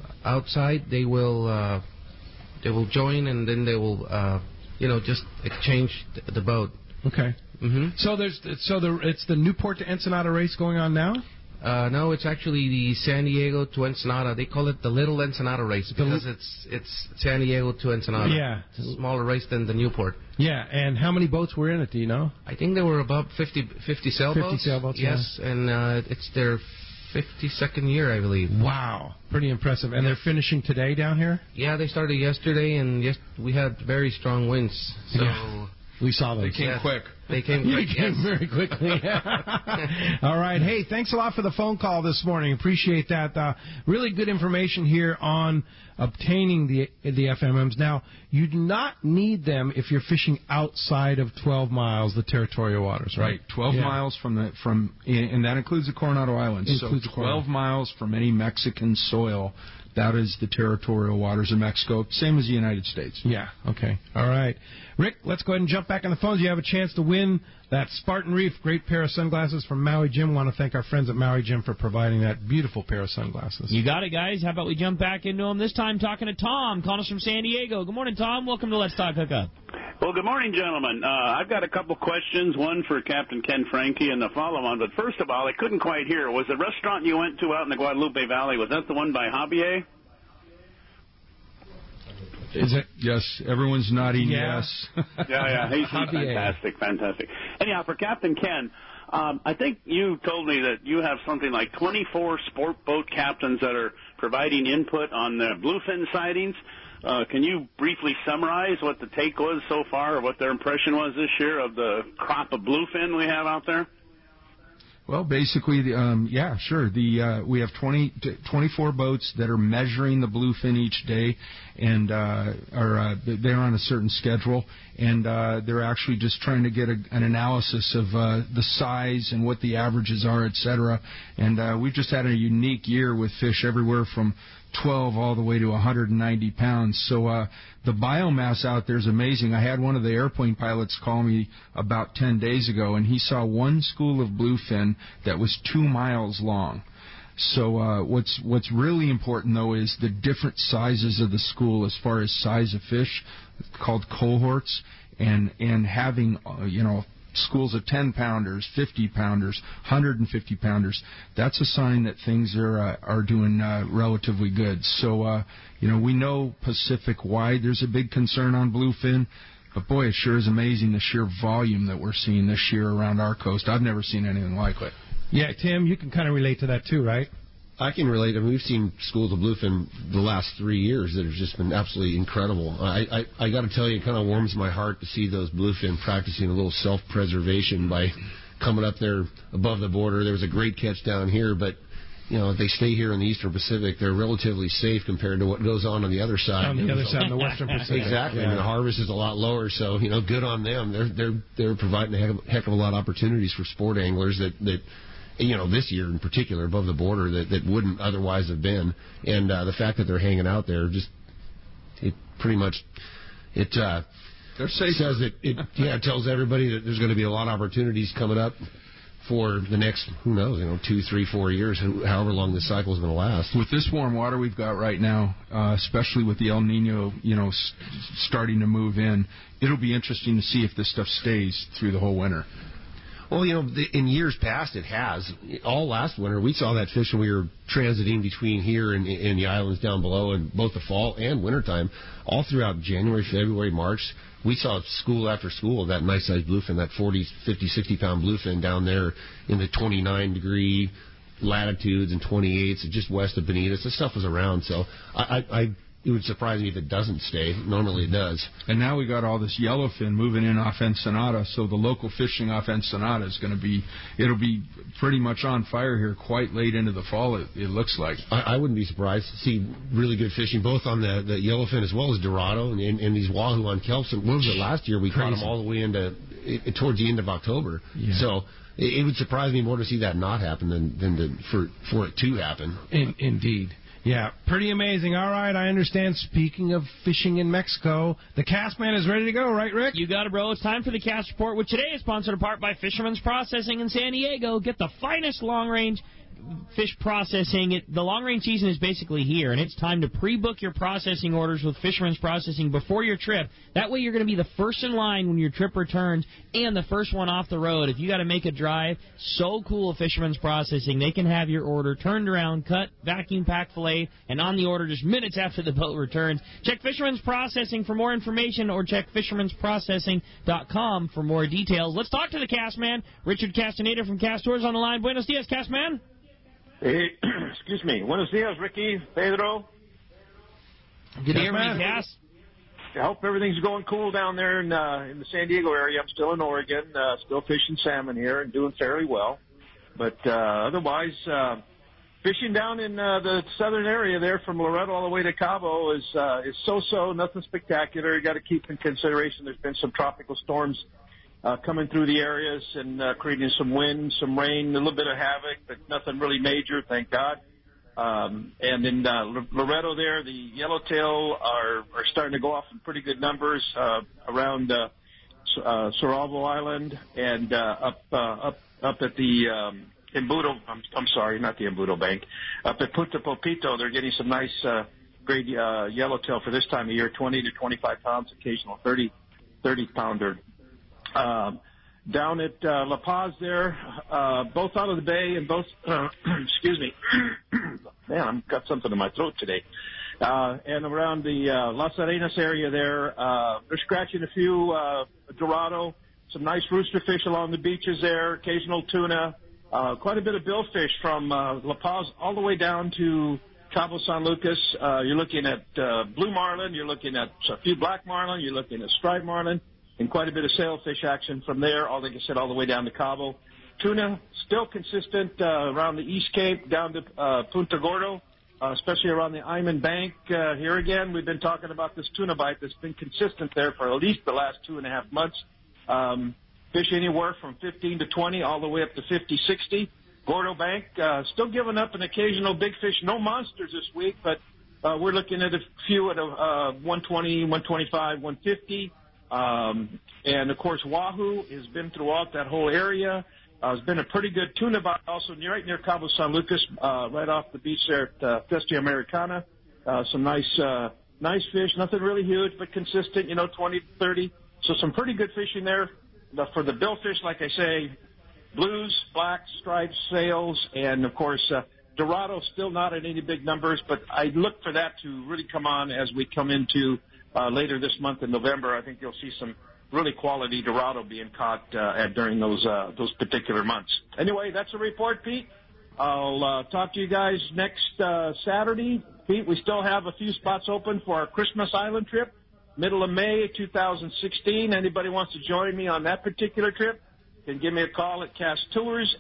join, and then they will just exchange the boat. Okay. Mm-hmm. So it's the Newport to Ensenada race going on now? No, it's actually the San Diego to Ensenada. They call it the Little Ensenada race because it's San Diego to Ensenada. Yeah. It's a smaller race than the Newport. Yeah, and how many boats were in it, do you know? I think there were about 50 sailboats. 50 sailboats, yes, yeah. And it's their 52nd year, I believe. Wow, pretty impressive. And they're finishing today down here? Yeah, they started yesterday, and we had very strong winds. So we saw those. They came quick. They came quick. They came very quickly. All right. Hey, thanks a lot for the phone call this morning. Appreciate that. Really good information here on obtaining the FMMs. Now, you do not need them if you're fishing outside of 12 miles, the territorial waters, right? 12 miles and that includes the Coronado Islands. So 12 miles from any Mexican soil. That is the territorial waters of Mexico, same as the United States. Yeah, okay. All right. Rick, let's go ahead and jump back on the phones. You have a chance to win that Spartan Reef, great pair of sunglasses from Maui Jim. Want to thank our friends at Maui Jim for providing that beautiful pair of sunglasses. You got it, guys. How about we jump back into them, this time talking to Tom, calling us from San Diego. Good morning, Tom. Welcome to Let's Talk Hookup. Well, good morning, gentlemen. I've got a couple questions, one for Captain Ken Frankie and the follow-on. But first of all, I couldn't quite hear. Was the restaurant you went to out in the Guadalupe Valley, was that the one by Javier? Is it? Yes, everyone's nodding yes. Yeah, he's fantastic. Anyhow, for Captain Ken, I think you told me that you have something like 24 sport boat captains that are providing input on the bluefin sightings. Can you briefly summarize what the take was so far, or what their impression was this year of the crop of bluefin we have out there? Well, basically, sure. We have 24 boats that are measuring the bluefin each day, and they're on a certain schedule, and they're actually just trying to get an analysis of the size and what the averages are, et cetera. And we've just had a unique year with fish everywhere from 12 all the way to 190 pounds. So the biomass out there is amazing. I had one of the airplane pilots call me about 10 days ago, and he saw one school of bluefin that was 2 miles long. So what's really important, though, is the different sizes of the school as far as size of fish, called cohorts, and having, schools of 10-pounders, 50-pounders, 150-pounders. That's a sign that things are doing relatively good. So, we know Pacific-wide there's a big concern on bluefin, but, boy, it sure is amazing the sheer volume that we're seeing this year around our coast. I've never seen anything like it. Yeah, Tim, you can kind of relate to that too, right? I can relate. I mean, we've seen schools of bluefin the last 3 years that have just been absolutely incredible. I got to tell you, it kind of warms my heart to see those bluefin practicing a little self-preservation by coming up there above the border. There was a great catch down here, but if they stay here in the Eastern Pacific, they're relatively safe compared to what goes on the other side. On the other side, in the Western Pacific. Exactly. Yeah. And the harvest is a lot lower, so good on them. They're providing a heck of a lot of opportunities for sport anglers that this year in particular, above the border, that wouldn't otherwise have been. And the fact that they're hanging out there, it says that it tells everybody that there's going to be a lot of opportunities coming up for the next, 2, 3, 4 years, however long this cycle is going to last. With this warm water we've got right now, especially with the El Nino, starting to move in, it'll be interesting to see if this stuff stays through the whole winter. Well, in years past, it has. All last winter, we saw that fish when we were transiting between here and the islands down below in both the fall and wintertime. All throughout January, February, March, we saw school after school of that nice-sized bluefin, that 40, 50, 60-pound bluefin down there in the 29-degree latitudes and 28s, just west of Bonitas. This stuff was around, so it would surprise me if it doesn't stay. Normally it does. And now we got all this yellowfin moving in off Ensenada, so the local fishing off Ensenada is going to be, it'll be pretty much on fire here quite late into the fall, it looks like. I wouldn't be surprised to see really good fishing, both on the yellowfin as well as Dorado and these wahoo on kelps. And what was it last year? We caught them all the way towards the end of October. Yeah. So it would surprise me more to see that not happen than for it to happen. Indeed. Yeah, pretty amazing. All right, I understand. Speaking of fishing in Mexico, the Cast Man is ready to go, right, Rick? You got it, bro. It's time for the Cast Report, which today is sponsored in part by Fisherman's Processing in San Diego. Get the finest long-range fish processing. The long-range season is basically here, and it's time to pre-book your processing orders with Fisherman's Processing before your trip. That way you're going to be the first in line when your trip returns and the first one off the road. If you got to make a drive, so cool at Fisherman's Processing. They can have your order turned around, cut, vacuum packed, filleted, and on the order just minutes after the boat returns. Check Fisherman's Processing for more information or check fishermansprocessing.com for more details. Let's talk to the Cast Man, Richard Castaneda from Cast Tours on the line. Buenos dias, Cast Man. Hey, excuse me. Buenos dias, Ricky, Pedro. Good evening, Cass. I hope everything's going cool down there in the San Diego area. I'm still in Oregon, still fishing salmon here and doing fairly well. But otherwise, fishing down in the southern area there from Loretto all the way to Cabo is so-so, nothing spectacular. You got to keep in consideration there's been some tropical storms coming through the areas and creating some wind, some rain, a little bit of havoc, but nothing really major, thank God. And in Loretto there, the yellowtail are starting to go off in pretty good numbers around Soralvo Island and up at the Embudo. I'm sorry, not the Embudo Bank. Up at Punta Popito, they're getting some nice grade yellowtail for this time of year, 20 to 25 pounds, occasional 30-pounder. Down at La Paz there, both out of the bay and both, excuse me, man, I've got something in my throat today. And around the Las Arenas area there, they're scratching a few Dorado, some nice rooster fish along the beaches there, occasional tuna, quite a bit of billfish from La Paz all the way down to Cabo San Lucas. You're looking at blue marlin, you're looking at a few black marlin, you're looking at striped marlin, and quite a bit of sailfish action from there, like I said, all the way down to Cabo. Tuna, still consistent around the East Cape, down to Punta Gordo, especially around the Iman Bank. Here again, we've been talking about this tuna bite that's been consistent there for at least the last 2.5 months. Fish anywhere from 15 to 20, all the way up to 50, 60. Gordo Bank, still giving up an occasional big fish. No monsters this week, but we're looking at a few at 120, 125, 150. And, of course, wahoo has been throughout that whole area. It's been a pretty good tuna bite also right near Cabo San Lucas, right off the beach there at Festia Americana. Some nice fish, nothing really huge, but consistent, 20 to 30. So some pretty good fishing there. For the billfish, like I say, blues, blacks, stripes, sails, and, of course, Dorado still not at any big numbers, but I look for that to really come on as we come into later this month in November. I think you'll see some really quality Dorado being caught during those particular months. Anyway, that's a report, Pete. I'll talk to you guys next Saturday. Pete, we still have a few spots open for our Christmas Island trip, middle of May 2016. Anybody wants to join me on that particular trip can give me a call at Cast Tours,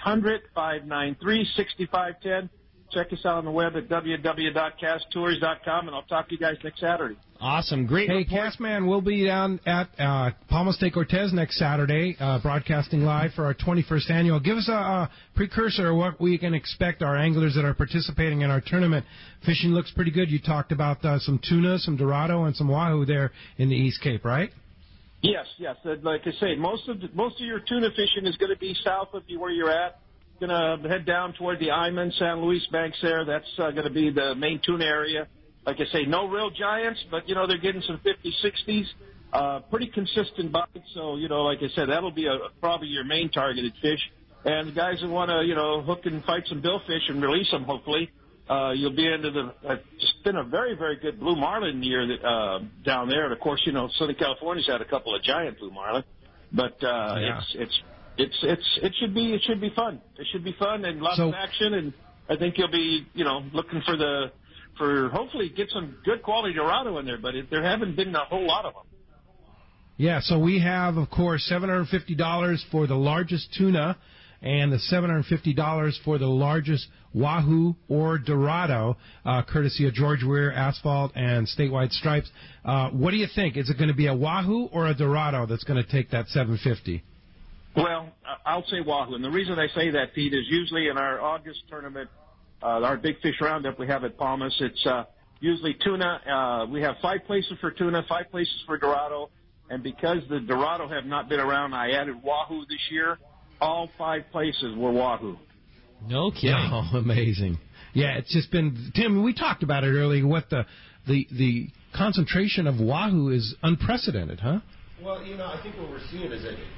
800-593-6510. Check us out on the web at www.casttours.com, and I'll talk to you guys next Saturday. Awesome. Great. Hey, Castman, we'll be down at Palmas de Cortez next Saturday, broadcasting live for our 21st annual. Give us a precursor of what we can expect our anglers that are participating in our tournament. Fishing looks pretty good. You talked about some tuna, some Dorado, and some wahoo there in the East Cape, right? Yes. Like I say, most of your tuna fishing is going to be south of where you're at. Going to head down toward the Iman, San Luis banks there. That's going to be the main tuna area. Like I say, no real giants, but, they're getting some 50s, 60s. Pretty consistent bites. So, like I said, that'll be probably your main targeted fish. And the guys that want to, hook and fight some billfish and release them, hopefully, you'll be into it's been a very, very good blue marlin year down there. And, of course, Southern California's had a couple of giant blue marlin. But it should be fun. It should be fun and lots of action, and I think you'll be looking for hopefully get some good quality Dorado in there, but there haven't been a whole lot of them. Yeah, so we have, of course, $750 for the largest tuna and the $750 for the largest wahoo or Dorado, courtesy of George Weir, Asphalt, and Statewide Stripes. What do you think? Is it going to be a wahoo or a Dorado that's going to take that $750? Well, I'll say wahoo, and the reason I say that, Pete, is usually in our August tournament, our Big Fish Roundup we have at Palmas, it's usually tuna. We have 5 places for tuna, 5 places for Dorado, and because the Dorado have not been around, I added wahoo this year. All 5 places were wahoo. No kidding. Oh, amazing. Yeah, it's just been, Tim, we talked about it earlier, what the concentration of wahoo is unprecedented, huh? Well, I think what we're seeing is that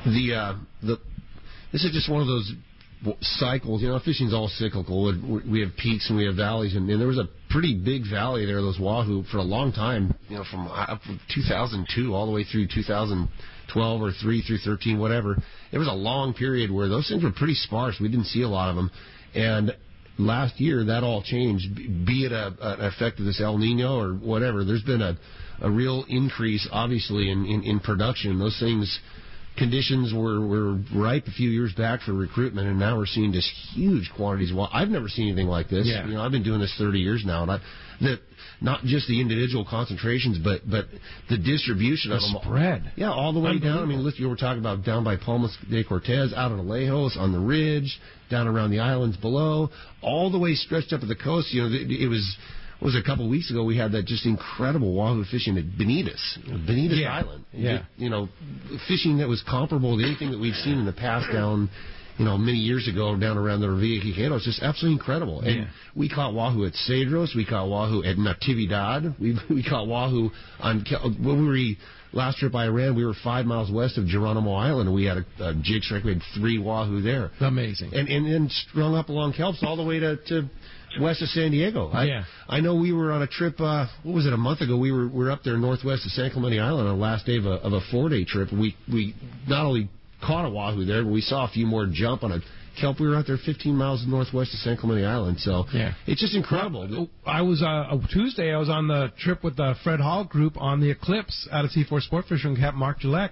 this is just one of those cycles. Fishing's all cyclical. We have peaks and we have valleys, and there was a pretty big valley there, those wahoo, for a long time. From 2002 all the way through 2012 or 3 through 13, whatever. There was a long period where those things were pretty sparse. We didn't see a lot of them, and last year that all changed. Be it an effect of this El Nino or whatever, there's been a real increase, obviously, in production. Those conditions were ripe a few years back for recruitment, and now we're seeing just huge quantities. Well, I've never seen anything like this. Yeah. I've been doing this 30 years now, and not just the individual concentrations, but the distribution of them. Spread. Yeah, all the way down. I mean, you were talking about down by Palmas de Cortez, out on Alejos, on the ridge, down around the islands below, all the way stretched up to the coast. It was a couple of weeks ago we had that just incredible wahoo fishing at Benitez Island. Yeah. Fishing that was comparable to anything that we've seen in the past down, many years ago down around the Revilla Quiquero. It's just absolutely incredible. And we caught wahoo at Cedros. We caught wahoo at Natividad. We caught wahoo last trip I ran, we were 5 miles west of Geronimo Island, and we had a jig strike. We had 3 wahoo there. Amazing. And then strung up along kelps all the way to west of San Diego. I know we were on a trip, what was it, a month ago? We were up there northwest of San Clemente Island on the last day of a 4-day trip. We not only caught a wahoo there, but we saw a few more jump on a kelp. We were out there 15 miles northwest of San Clemente Island. So it's just incredible. Well, I was Tuesday, I was on the trip with the Fred Hall group on the Eclipse out of C4 Sport Fishing, Captain Mark Gillette.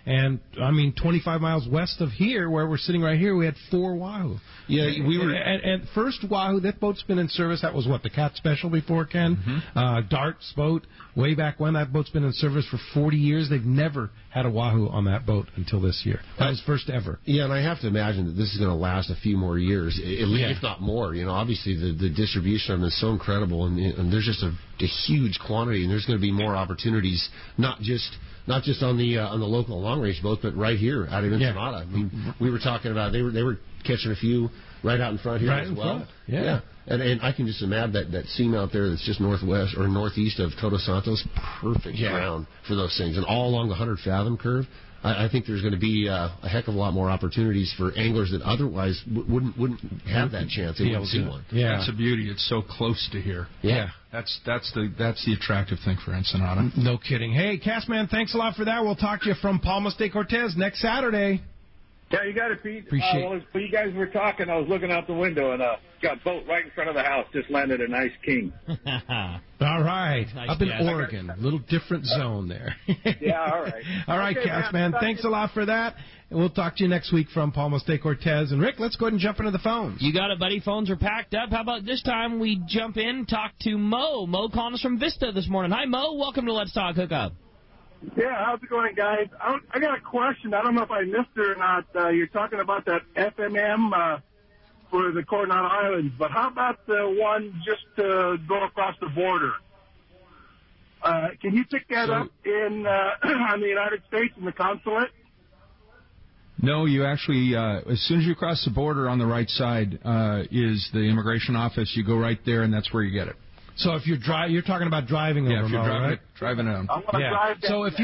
And, 25 miles west of here, where we're sitting right here, we had 4 Wahoo. Yeah, we were... And first Wahoo, that boat's been in service. That was, the Cat Special before, Ken? Mm-hmm. Dart's boat, way back when. That boat's been in service for 40 years. They've never had a Wahoo on that boat until this year. That was first ever. Yeah, and I have to imagine that this is going to last a few more years, at least, if not more. Obviously the distribution of them is so incredible, and there's just a huge quantity, and there's going to be more opportunities, not just on the local long range boats, but right here out of Ensenada. We were talking about they were catching a few right out in front here as well. Yeah. And I can just imagine that seam out there that's just northwest or northeast of Todos Santos, perfect ground for those things, and all along the 100 fathom curve. I think there's going to be a heck of a lot more opportunities for anglers that otherwise wouldn't have that chance. They wouldn't see one. Yeah, that's a beauty. It's so close to here. Yeah. That's the attractive thing for Ensenada. No kidding. Hey, Castman, thanks a lot for that. We'll talk to you from Palmas de Cortez next Saturday. Yeah, you got it, Pete. Appreciate When you guys were talking, I was looking out the window, and got a boat right in front of the house. Just landed a nice king. All right. Nice Up in guess. Oregon. A little different zone there. Yeah, all right. All right, Okay, Castman. Thanks a lot for that. And we'll talk to you next week from Palmas de Cortez. And, Rick, let's go ahead and jump into the phones. You got it, buddy. Phones are packed up. How about this time we jump in, talk to Mo. Mo calling us from Vista this morning. Hi, Mo. Welcome to Let's Talk Hookup. Yeah, how's it going, guys? I got a question. I don't know if I missed it or not. You're talking about that FMM for the Coronado Islands, but how about the one just to go across the border? Can you pick that up in on the United States in the consulate? No, you actually, as soon as you cross the border on the right side is the immigration office. You go right there, and that's where you get it. So if you're talking about driving over, if you're right? driving I want to drive down So if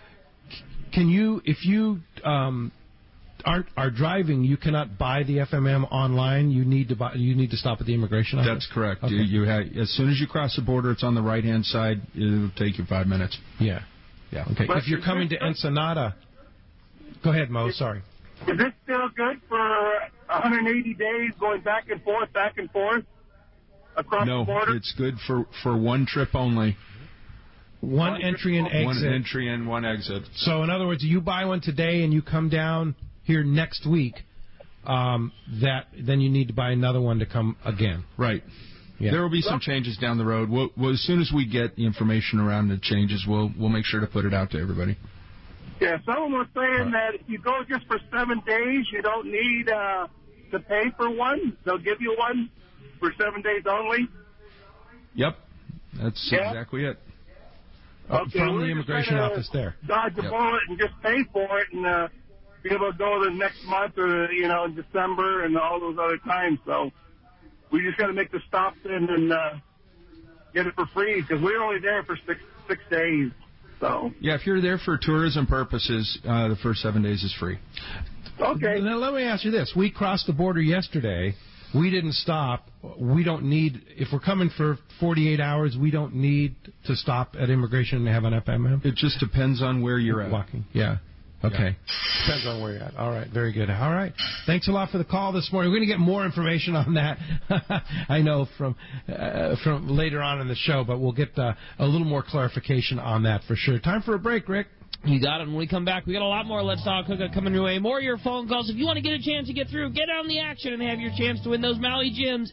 you are driving, you cannot buy the FMM online. You need to stop at the immigration office. That's correct. Okay. You as soon as you cross the border, it's on the right hand side. It'll take you 5 minutes. Yeah. Okay. But if you're coming to Ensenada, go ahead, Mo. Sorry. Is this still good for 180 days going back and forth across the border? No, it's good for one trip only. One entry and exit. One entry and one exit. So, in other words, you buy one today and you come down here next week, then you need to buy another one to come again. Right. Yeah. There will be some changes down the road. We'll, as soon as we get the information around the changes, we'll make sure to put it out to everybody. Yeah, someone was saying that if you go just for 7 days, you don't need to pay for one. They'll give you one for 7 days only. Yep, that's exactly it. Okay, from the immigration office there. Dodge a bullet and just pay for it and be able to go the next month or, in December and all those other times. So we just got to make the stops in and get it for free because we're only there for six days. So yeah, if you're there for tourism purposes, the first 7 days is free. Okay. Now let me ask you this: we crossed the border yesterday. We didn't stop. We don't need, if we're coming for 48 hours, we don't need to stop at immigration and have an FMM? It just depends on where you're at. Walking. Yeah. Okay. Depends on where you're at. All right. Very good. All right. Thanks a lot for the call this morning. We're going to get more information on that, I know, from later on in the show, but we'll get a little more clarification on that for sure. Time for a break, Rick. You got it. When we come back, we got a lot more Let's Talk Hookup coming your way. More of your phone calls. If you want to get a chance to get through, get on the action and have your chance to win those Maui Gems.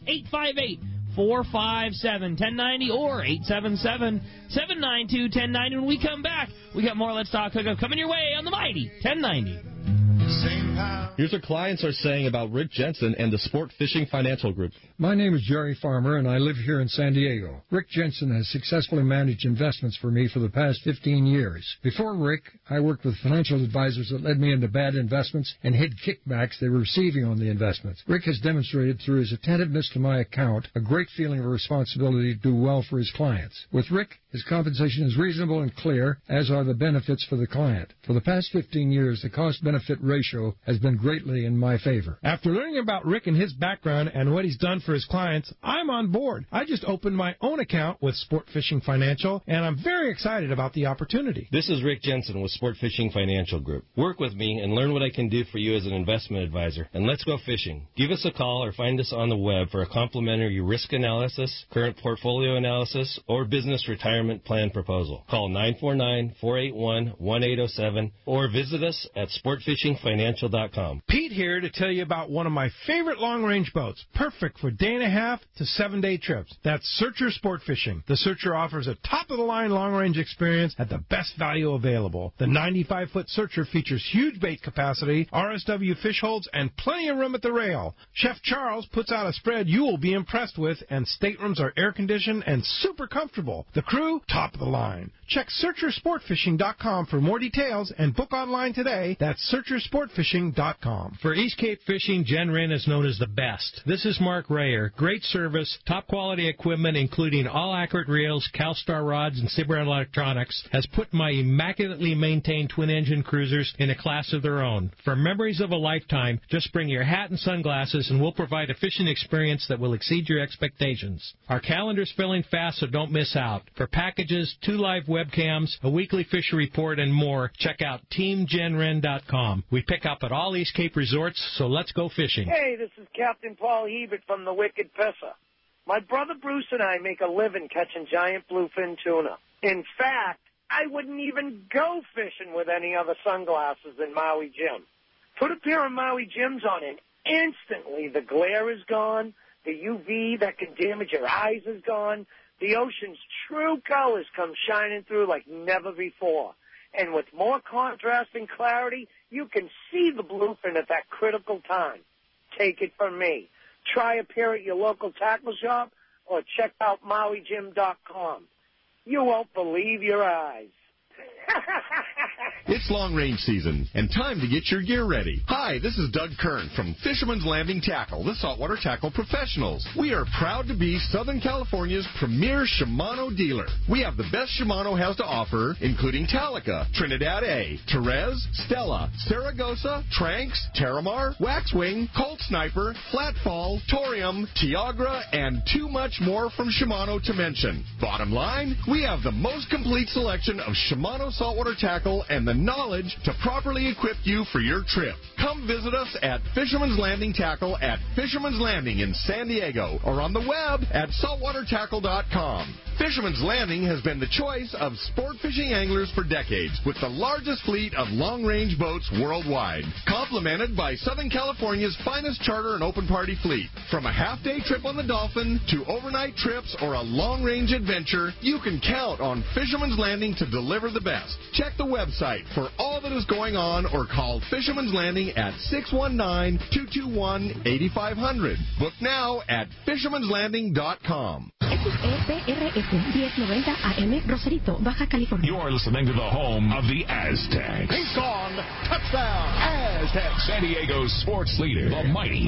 858-457-1090 or 877-792-1090. When we come back, we got more Let's Talk Hookup coming your way on the mighty 1090. Here's what clients are saying about Rick Jensen and the Sport Fishing Financial Group. My name is Jerry Farmer, and I live here in San Diego. Rick Jensen has successfully managed investments for me for the past 15 years. Before Rick, I worked with financial advisors that led me into bad investments and hid kickbacks they were receiving on the investments. Rick has demonstrated through his attentiveness to my account a great feeling of responsibility to do well for his clients. With Rick, his compensation is reasonable and clear, as are the benefits for the client. For the past 15 years, the cost-benefit ratio has has been greatly in my favor. After learning about Rick and his background and what he's done for his clients, I'm on board. I just opened my own account with Sport Fishing Financial, and I'm very excited about the opportunity. This is Rick Jensen with Sport Fishing Financial Group. Work with me and learn what I can do for you as an investment advisor, and let's go fishing. Give us a call or find us on the web for a complimentary risk analysis, current portfolio analysis, or business retirement plan proposal. Call 949-481-1807 or visit us at sportfishingfinancial.com. Pete here to tell you about one of my favorite long-range boats, perfect for day-and-a-half to 7-day trips. That's Searcher Sport Fishing. The Searcher offers a top-of-the-line long-range experience at the best value available. The 95-foot Searcher features huge bait capacity, RSW fish holds, and plenty of room at the rail. Chef Charles puts out a spread you will be impressed with, and staterooms are air-conditioned and super comfortable. The crew, top of the line. Check SearcherSportFishing.com for more details and book online today. That's SearcherSportFishing.com. For East Cape Fishing, Jen Wren is known as the best. This is Mark Rayer. Great service, top quality equipment, including all accurate reels, CalStar rods, and Sibra Electronics, has put my immaculately maintained twin-engine cruisers in a class of their own. For memories of a lifetime, just bring your hat and sunglasses, and we'll provide a fishing experience that will exceed your expectations. Our calendar's filling fast, so don't miss out. For packages, 2 live webcams, a weekly fishery report, and more, check out TeamGenRen.com. We pick up at all East Cape resorts, so let's go fishing. Hey, this is Captain Paul Hebert from the Wicked Pisser. My brother Bruce and I make a living catching giant bluefin tuna. In fact, I wouldn't even go fishing with any other sunglasses than Maui Jim. Put a pair of Maui Jims on and instantly the glare is gone, the UV that can damage your eyes is gone, the ocean's true colors come shining through like never before. And with more contrast and clarity, you can see the bluefin at that critical time. Take it from me. Try a pair at your local tackle shop or check out MauiJim.com. You won't believe your eyes. It's long-range season, and time to get your gear ready. Hi, this is Doug Kern from Fisherman's Landing Tackle, the saltwater tackle professionals. We are proud to be Southern California's premier Shimano dealer. We have the best Shimano has to offer, including Talica, Trinidad A, Therese, Stella, Saragossa, Tranx, Terramar, Waxwing, Colt Sniper, Flatfall, Torium, Tiagra, and too much more from Shimano to mention. Bottom line, we have the most complete selection of Shimano saltwater tackle and the knowledge to properly equip you for your trip. Come visit us at Fisherman's Landing Tackle at Fisherman's Landing in San Diego or on the web at saltwatertackle.com. Fisherman's Landing has been the choice of sport fishing anglers for decades with the largest fleet of long-range boats worldwide, complemented by Southern California's finest charter and open party fleet. From a half-day trip on the Dolphin to overnight trips or a long-range adventure, you can count on Fisherman's Landing to deliver the best. Check the website for all that is going on or call Fisherman's Landing at 619-221-8500. Book now at fishermanslanding.com. EPRF 1090 AM, Rosarito, Baja California. You're listening to the home of the Aztecs. He's gone. Touchdown, Aztecs. San Diego's sports leader, the mighty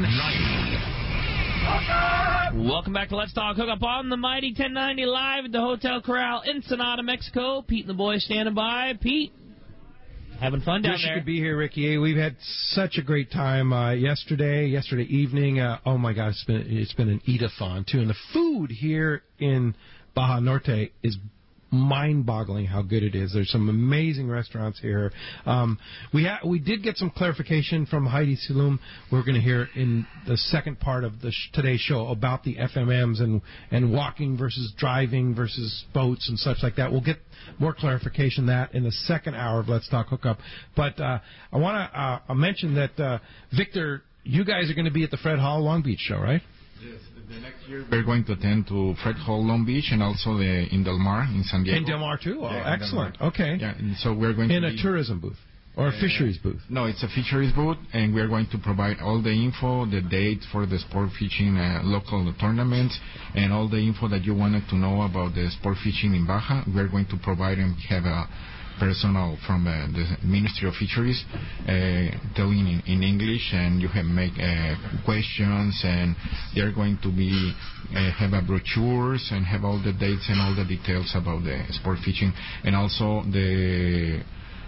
1090. Welcome back to Let's Talk Hookup on the Mighty 1090 live at the Hotel Corral, Ensenada, Mexico. Pete and the boys standing by. Pete, having fun down there. Wish you could be here, Ricky. We've had such a great time yesterday evening. Oh my God, it's been an eat-a-thon too, and the food here in Baja Norte is mind-boggling how good it is. There's some amazing restaurants here. We did get some clarification from Heidi Silum. We're going to hear in the second part of today's show about the FMMs and walking versus driving versus boats and such like that. We'll get more clarification that in the second hour of Let's Talk Hookup. But I want to mention that, Victor, you guys are going to be at the Fred Hall Long Beach show, right? Yes, the next year we're going to attend to Fred Hall Long Beach and also in Del Mar in San Diego. In Del Mar too? Oh, yeah, excellent. Okay. Yeah, so we're going to a tourism booth or a fisheries booth? No, it's a fisheries booth, and we're going to provide all the info, the dates for the sport fishing local tournaments, and all the info that you wanted to know about the sport fishing in Baja. We're going to provide and have a personnel from the Ministry of Fisheries telling in English, and you have make questions, and they're going to be have a brochures and have all the dates and all the details about the sport fishing, and also the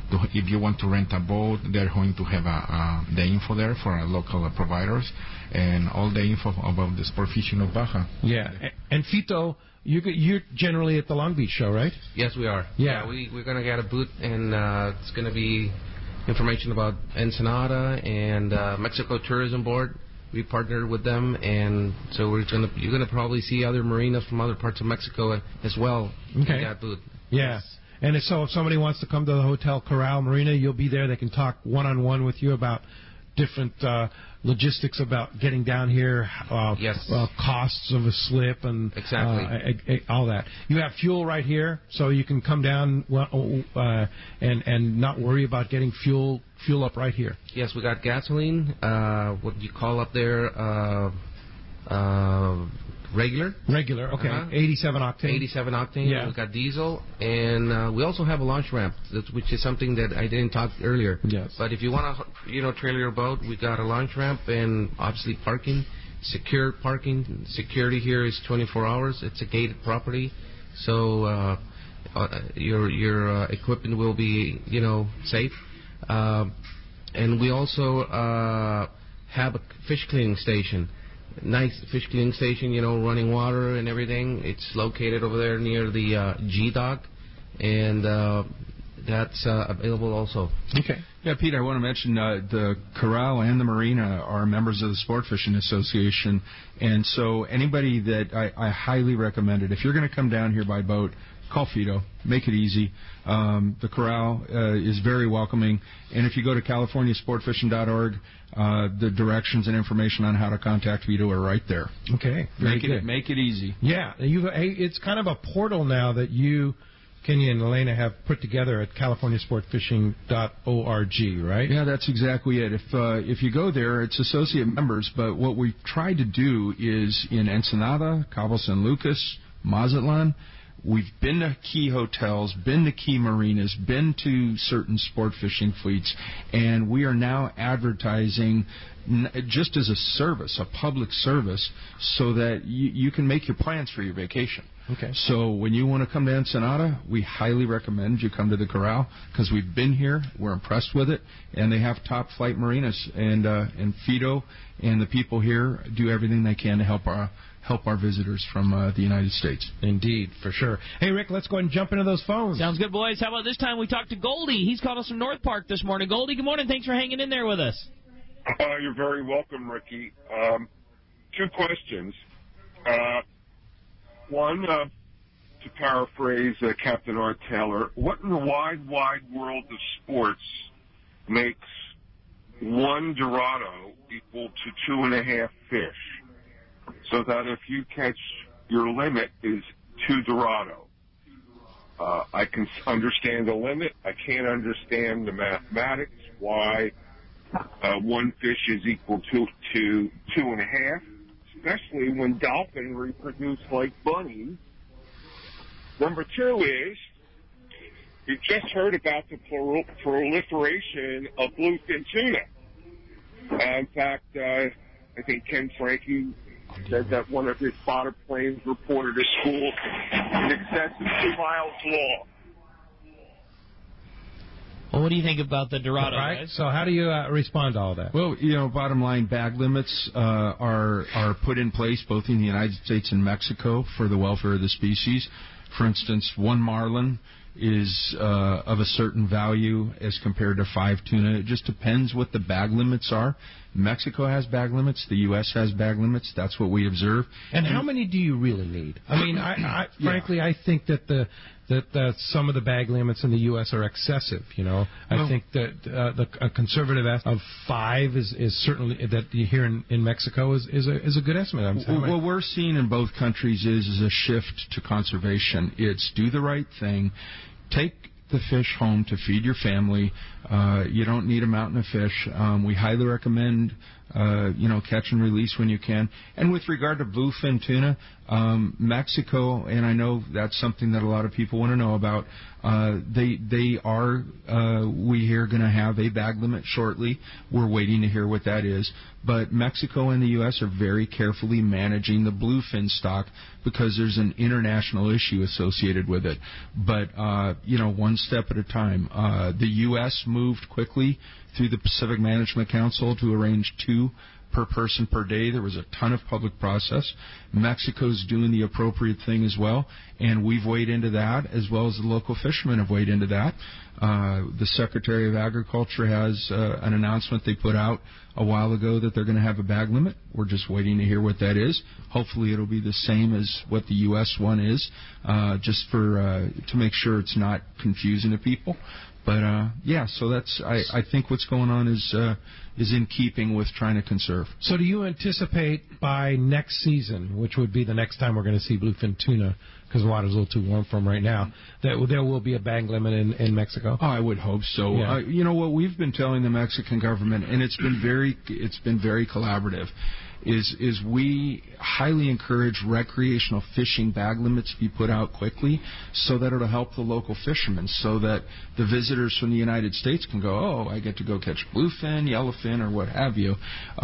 if you want to rent a boat, they're going to have the info there for our local providers and all the info about the sport fishing of Baja. Yeah, and Fito, you're generally at the Long Beach show, right? Yes, we are. Yeah, we're going to get a booth, and it's going to be information about Ensenada and Mexico Tourism Board. We partnered with them, and so you're going to probably see other marinas from other parts of Mexico as well in that booth. Yeah. And so if somebody wants to come to the Hotel Corral Marina, you'll be there. They can talk one-on-one with you about different logistics about getting down here, costs of a slip, and all that. You have fuel right here, so you can come down and not worry about getting fuel up right here. Yes, we got gasoline. What do you call up there? Regular, okay. 87 octane. 87 octane. Yeah. We got diesel, and we also have a launch ramp, which is something that I didn't talk earlier. Yes. But if you want to, trailer your boat, we got a launch ramp and obviously parking, secure parking. Security here is 24 hours. It's a gated property, so your equipment will be, safe. And we also have a fish cleaning station. Nice fish cleaning station, running water and everything. It's located over there near the G-Dock, and that's available also. Okay. Yeah, Pete, I want to mention the Corral and the Marina are members of the Sport Fishing Association, and so anybody that I highly recommend it. If you're going to come down here by boat, call Fito. Make it easy. The Corral is very welcoming. And if you go to CaliforniaSportFishing.org, the directions and information on how to contact Fito are right there. Okay. Make it easy. Yeah. It's kind of a portal now that you, Kenya and Elena, have put together at CaliforniaSportFishing.org, right? Yeah, that's exactly it. If you go there, it's associate members, but what we've tried to do is in Ensenada, Cabo San Lucas, Mazatlan, we've been to key hotels, been to key marinas, been to certain sport fishing fleets, and we are now advertising just as a service, a public service, so that you can make your plans for your vacation. Okay. So when you want to come to Ensenada, we highly recommend you come to the Corral because we've been here, we're impressed with it, and they have top flight marinas. And Fito and the people here do everything they can to help our visitors from the United States. Indeed, for sure. Hey, Rick, let's go ahead and jump into those phones. Sounds good, boys. How about this time we talk to Goldie? He's called us from North Park this morning. Goldie, good morning. Thanks for hanging in there with us. You're very welcome, Ricky. Two questions. One, to paraphrase Captain Art Taylor, what in the wide, wide world of sports makes one Dorado equal to 2.5 fish? So that if you catch, your limit is 2 Dorado. I can understand the limit. I can't understand the mathematics, why one fish is equal to 2.5, especially when dolphins reproduce like bunnies. Number 2 is, you just heard about the proliferation of bluefin tuna. In fact, I think Ken Frankie said that one of his spotter planes reported a school in excess of 2 miles long. Well, what do you think about the Dorado, right? guys? So how do you respond to all that? Well, bottom line, bag limits are put in place both in the United States and Mexico for the welfare of the species. For instance, 1 marlin is of a certain value as compared to 5 tuna. It just depends what the bag limits are. Mexico has bag limits. The U.S. has bag limits. That's what we observe. And how many do you really need? I mean, frankly, I think that that some of the bag limits in the U.S. are excessive. I think that a conservative of 5 is certainly that you hear in Mexico is a good estimate. What we're seeing in both countries is a shift to conservation. It's do the right thing, take the fish home to feed your family. You don't need a mountain of fish. We highly recommend catch and release when you can. And with regard to bluefin tuna, Mexico, and I know that's something that a lot of people want to know about, they are, we hear, going to have a bag limit shortly. We're waiting to hear what that is. But Mexico and the U.S. are very carefully managing the bluefin stock because there's an international issue associated with it. But, one step at a time. The U.S. moved quickly through the Pacific Management Council to arrange 2 per person per day. There was a ton of public process. Mexico's doing the appropriate thing as well, and we've weighed into that, as well as the local fishermen have weighed into that. The Secretary of Agriculture has an announcement they put out a while ago that they're going to have a bag limit. We're just waiting to hear what that is. Hopefully it'll be the same as what the U.S. one is, just for to make sure it's not confusing to people. But, so that's, I think what's going on is in keeping with trying to conserve. So do you anticipate by next season, which would be the next time we're going to see bluefin tuna, because the water's a little too warm for them right now, that there will be a bag limit in Mexico? Oh, I would hope so. Yeah. What we've been telling the Mexican government, and it's been very collaborative, is we highly encourage recreational fishing bag limits to be put out quickly so that it'll help the local fishermen, so that the visitors from the United States can go, I get to go catch bluefin, yellowfin, or what have you.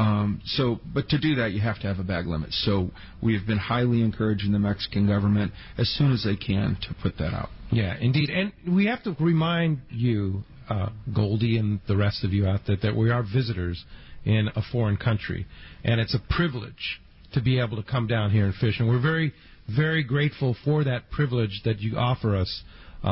But to do that, you have to have a bag limit. So we have been highly encouraging the Mexican government as soon as they can to put that out. Yeah, indeed. And we have to remind you, Goldie and the rest of you out there, that we are visitors in a foreign country, and it's a privilege to be able to come down here and fish, and we're very, very grateful for that privilege that you offer us,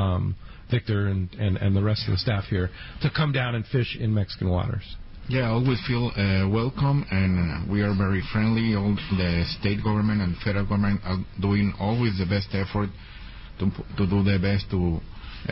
Victor and the rest of the staff here, to come down and fish in Mexican waters. Yeah, I always feel welcome, and we are very friendly. All the state government and federal government are doing always the best effort to do their best to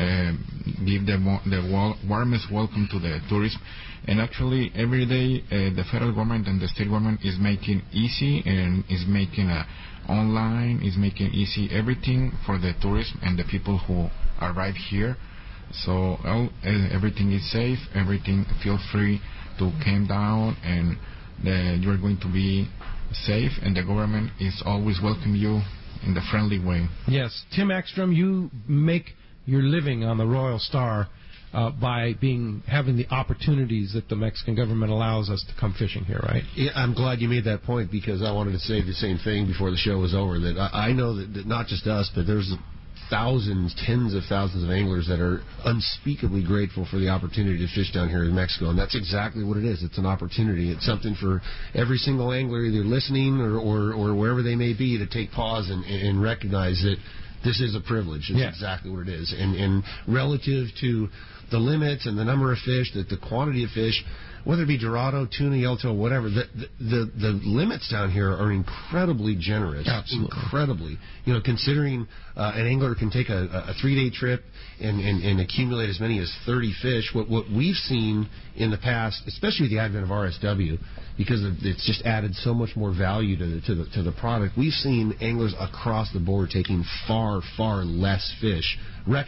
give the warmest welcome to the tourists. And actually, every day, the federal government and the state government is making easy and is making online, is making easy everything for the tourists and the people who arrive here. So everything is safe, everything, feel free to come down, and you're going to be safe, and the government is always welcome you in the friendly way. Yes. Tim Ekstrom, you make your living on the Royal Star by having the opportunities that the Mexican government allows us to come fishing here, right? Yeah, I'm glad you made that point, because I wanted to say the same thing before the show was over, that I know that not just us, but there's thousands, tens of thousands of anglers that are unspeakably grateful for the opportunity to fish down here in Mexico, and that's exactly what it is. It's an opportunity. It's something for every single angler, either listening or wherever they may be, to take pause and recognize that this is a privilege. It's exactly what it is. And relative to the limits and the number of fish, the quantity of fish, whether it be Dorado, tuna, yellowtail, whatever, the limits down here are incredibly generous. Absolutely. Incredibly. Considering an angler can take a 3-day trip and accumulate as many as 30 fish, what we've seen in the past, especially with the advent of RSW, because it's just added so much more value to the product, we've seen anglers across the board taking far, far less fish,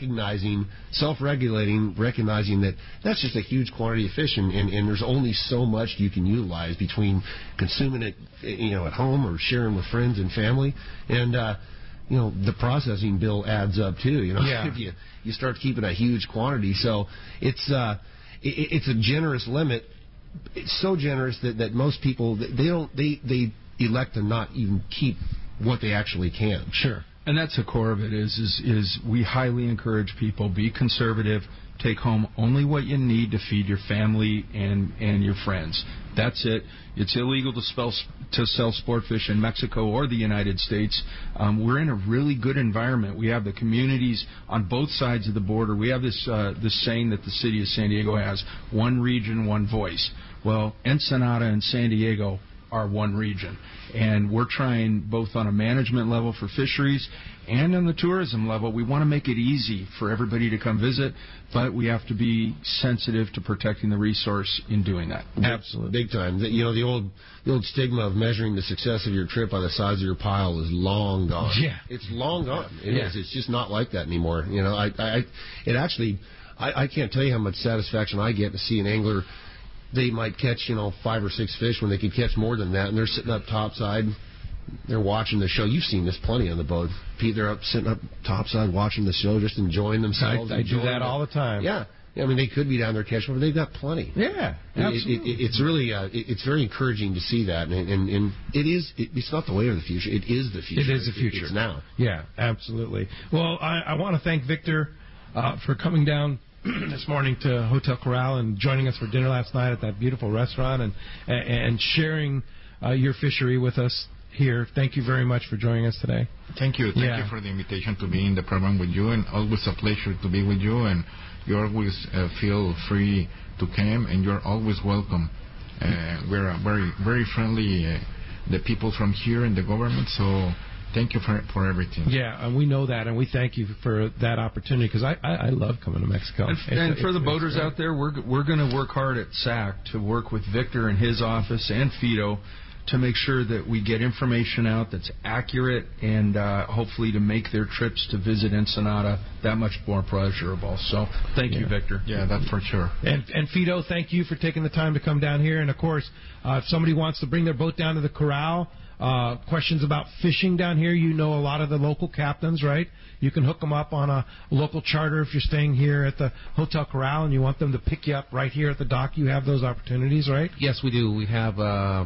self-regulating, recognizing that that's just a huge quantity of fish, and there's only so much you can utilize between consuming it, at home or sharing with friends and family, and the processing bill adds up too. If you start keeping a huge quantity, so it's a generous limit. It's so generous that most people they elect to not even keep what they actually can. Sure. And that's the core of it, is we highly encourage people, be conservative, take home only what you need to feed your family and your friends. That's it. It's illegal to sell sport fish in Mexico or the United States. We're in a really good environment. We have the communities on both sides of the border. We have this saying that the city of San Diego has: one region, one voice. Well, Ensenada and San Diego are one region, and we're trying both on a management level for fisheries and on the tourism level. We want to make it easy for everybody to come visit, but we have to be sensitive to protecting the resource in doing that. Absolutely, big time. The old stigma of measuring the success of your trip by the size of your pile is long gone. Yeah, it's long gone. It is. It's just not like that anymore. I can't tell you how much satisfaction I get to see an angler they might catch 5 or 6 fish when they could catch more than that, and they're sitting up topside. They're watching the show. You've seen this plenty on the boat, Pete. They're sitting up topside watching the show, just enjoying themselves. I do that all the time. Yeah. I mean, they could be down there catching, but they've got plenty. Yeah, absolutely. It's really it's very encouraging to see that, and it's not the way of the future. It is the future. It is the future. It's now. Yeah, absolutely. Well, I want to thank Victor for coming down this morning to Hotel Corral and joining us for dinner last night at that beautiful restaurant and sharing your fishery with us here. Thank you very much for joining us today. Thank you. Thank you for the invitation to be in the program with you, and always a pleasure to be with you. And you always feel free to come, and you're always welcome. We're very, very friendly, the people from here and the government, so thank you for everything. Yeah, and we know that, and we thank you for that opportunity, because I love coming to Mexico. And for the boaters out there, we're going to work hard at SAC to work with Victor and his office and Fido to make sure that we get information out that's accurate and hopefully to make their trips to visit Ensenada that much more pleasurable. So thank you, Victor. Yeah, that's for sure. And Fido, thank you for taking the time to come down here. And, of course, if somebody wants to bring their boat down to the corral, questions about fishing down here, you know a lot of the local captains, right? You can hook them up on a local charter if you're staying here at the Hotel Corral and you want them to pick you up right here at the dock. You have those opportunities, right? Yes, we do. We have a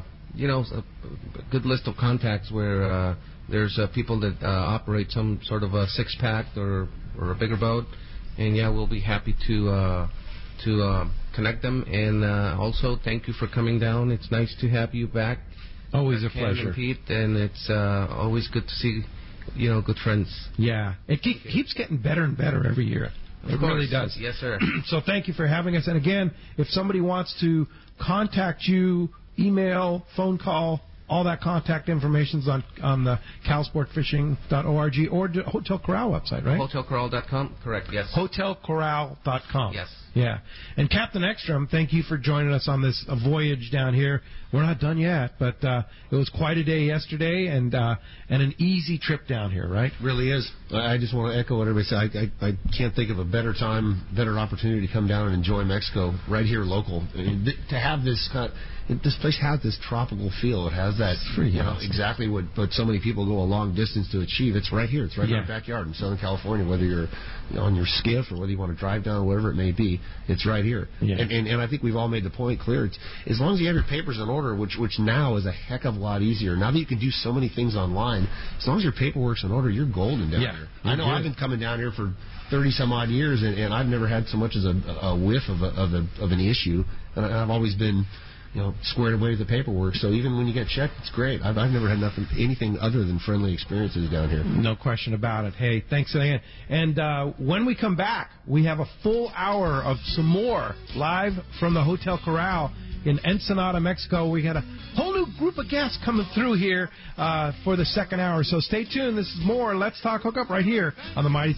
good list of contacts where there's people that operate some sort of a 6-pack or a bigger boat, and we'll be happy to connect them. And also, thank you for coming down. It's nice to have you back. Always a Ken pleasure, and Pete, and it's always good to see good friends. Yeah, it keeps getting better and better every year. It really does. Yes, sir. So thank you for having us. And again, if somebody wants to contact you, email, phone call, all that contact information is on the calsportfishing.org or the Hotel Corral website, right? HotelCorral.com, correct, yes. HotelCorral.com. Yes. Yeah. And Captain Ekstrom, thank you for joining us on this voyage down here. We're not done yet, but it was quite a day yesterday and an easy trip down here, right? Really is. I just want to echo what everybody said. I can't think of a better time, better opportunity to come down and enjoy Mexico right here local. I mean, to have this this place has this tropical feel. It has that, exactly what so many people go a long distance to achieve. It's right here. It's right in our backyard in Southern California, whether you're on your skiff or whether you want to drive down, whatever it may be. It's right here. Yeah. And I think we've all made the point clear. It's, as long as you have your papers in order, which now is a heck of a lot easier. Now that you can do so many things online, as long as your paperwork's in order, you're golden down here. I know I've been coming down here for 30-some-odd years, and I've never had so much as a whiff of an issue. And I've always been squared away with the paperwork. So even when you get checked, it's great. I've never had anything other than friendly experiences down here. No question about it. Hey, thanks again. And when we come back, we have a full hour of some more live from the Hotel Corral in Ensenada, Mexico. We got a whole new group of guests coming through here for the second hour. So stay tuned. This is more Let's Talk Hookup right here on the Mighty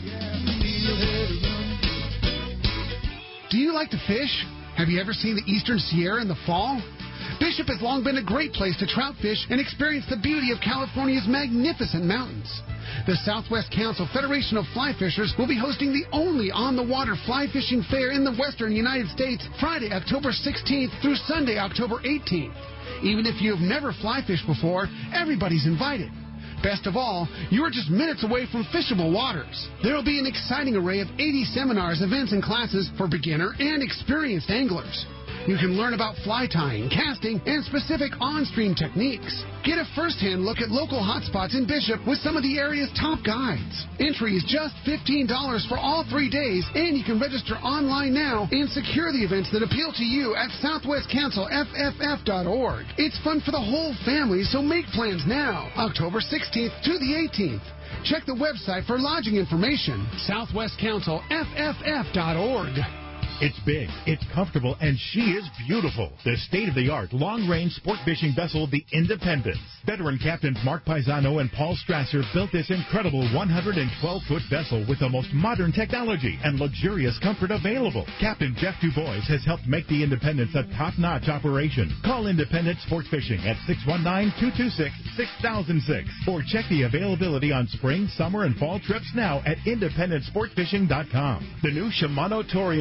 1090. Do you like to fish? Have you ever seen the Eastern Sierra in the fall? Bishop has long been a great place to trout fish and experience the beauty of California's magnificent mountains. The Southwest Council Federation of Fly Fishers will be hosting the only on-the-water fly fishing fair in the western United States Friday, October 16th through Sunday, October 18th. Even if you have never fly fished before, everybody's invited. Best of all, you are just minutes away from fishable waters. There will be an exciting array of 80 seminars, events, and classes for beginner and experienced anglers. You can learn about fly tying, casting, and specific on-stream techniques. Get a first-hand look at local hotspots in Bishop with some of the area's top guides. Entry is just $15 for all 3 days, and you can register online now and secure the events that appeal to you at southwestcouncilfff.org. It's fun for the whole family, so make plans now. October 16th to the 18th. Check the website for lodging information, southwestcouncilfff.org. It's big, it's comfortable, and she is beautiful. The state-of-the-art long-range sport fishing vessel, the Independence. Veteran captains Mark Paisano and Paul Strasser built this incredible 112-foot vessel with the most modern technology and luxurious comfort available. Captain Jeff DuBois has helped make the Independence a top-notch operation. Call Independence Sport Fishing at 619-226-6006 or check the availability on spring, summer, and fall trips now at IndependenceSportFishing.com. The new Shimano Torium H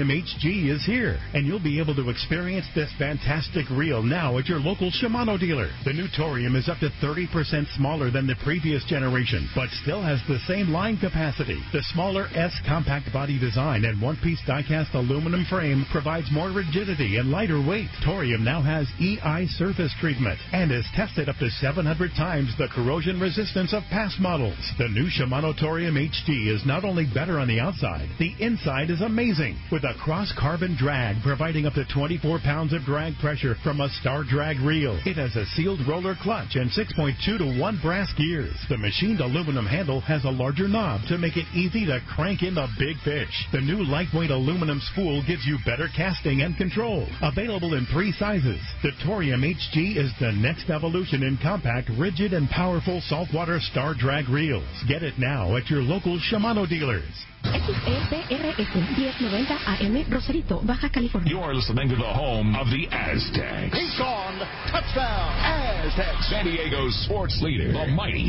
HG is here, and you'll be able to experience this fantastic reel now at your local Shimano dealer. The new Torium is up to 30% smaller than the previous generation, but still has the same line capacity. The smaller S compact body design and one-piece die-cast aluminum frame provides more rigidity and lighter weight. Torium now has EI surface treatment and is tested up to 700 times the corrosion resistance of past models. The new Shimano Torium HG is not only better on the outside, the inside is amazing, with a cross-carbon drag providing up to 24 pounds of drag pressure from a Star Drag reel. It has a sealed roller clutch and 6.2 to 1 brass gears. The machined aluminum handle has a larger knob to make it easy to crank in the big fish. The new lightweight aluminum spool gives you better casting and control. Available in 3 sizes, the Torium HG is the next evolution in compact, rigid, and powerful saltwater Star Drag reels. Get it now at your local Shimano dealers. XRPRS 1090 AM, Rosarito, Baja California. You're listening to the home of the Aztecs. He's gone. Touchdown, Aztecs. San Diego's sports leader, the mighty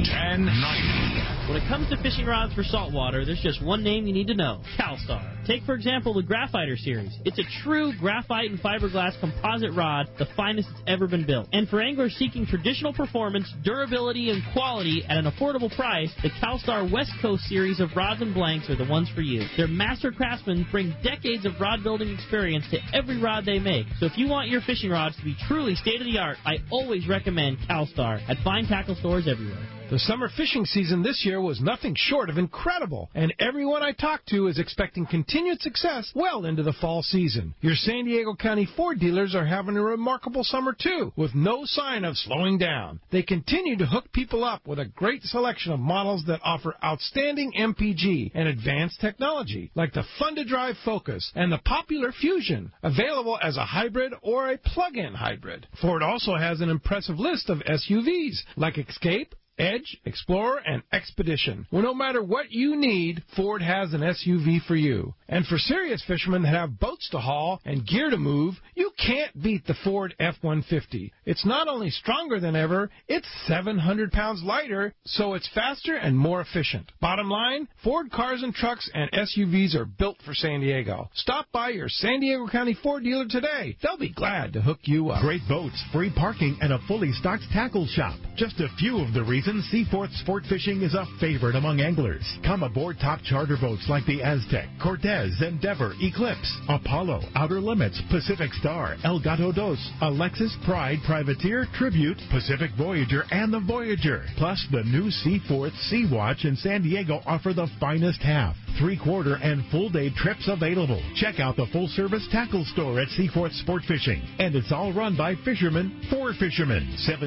1090. When it comes to fishing rods for saltwater, there's just one name you need to know: CalStar. Take, for example, the Graphiter series. It's a true graphite and fiberglass composite rod, the finest it's ever been built. And for anglers seeking traditional performance, durability, and quality at an affordable price, the CalStar West Coast series of rods and blanks are the ones for you. Their master craftsmen bring decades of rod building experience to every rod they make. So if you want your fishing rods to be truly state-of-the-art, I always recommend CalStar at fine tackle stores everywhere. The summer fishing season this year was nothing short of incredible, and everyone I talked to is expecting continued success well into the fall season. Your San Diego County Ford dealers are having a remarkable summer, too, with no sign of slowing down. They continue to hook people up with a great selection of models that offer outstanding MPG and advanced technology, like the fun-to-drive Focus and the popular Fusion, available as a hybrid or a plug-in hybrid. Ford also has an impressive list of SUVs, like Escape, Edge, Explorer, and Expedition. Well, no matter what you need, Ford has an SUV for you. And for serious fishermen that have boats to haul and gear to move, you can't beat the Ford F-150. It's not only stronger than ever, it's 700 pounds lighter, so it's faster and more efficient. Bottom line, Ford cars and trucks and SUVs are built for San Diego. Stop by your San Diego County Ford dealer today. They'll be glad to hook you up. Great boats, free parking, and a fully stocked tackle shop. Just a few of the reasons Seaforth Sport Fishing is a favorite among anglers. Come aboard top charter boats like the Aztec, Cortez, Endeavor, Eclipse, Apollo, Outer Limits, Pacific Star, El Gato Dos, Alexis, Pride, Privateer, Tribute, Pacific Voyager, and the Voyager. Plus, the new Seaforth Sea Watch in San Diego offer the finest half, 3/4, and full-day trips available. Check out the full-service tackle store at Seaforth Sport Fishing. And it's all run by fishermen for fishermen.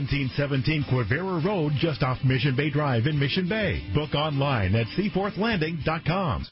1717 Quivira Road, just off Mission Bay Drive in Mission Bay. Book online at seaforthlanding.com.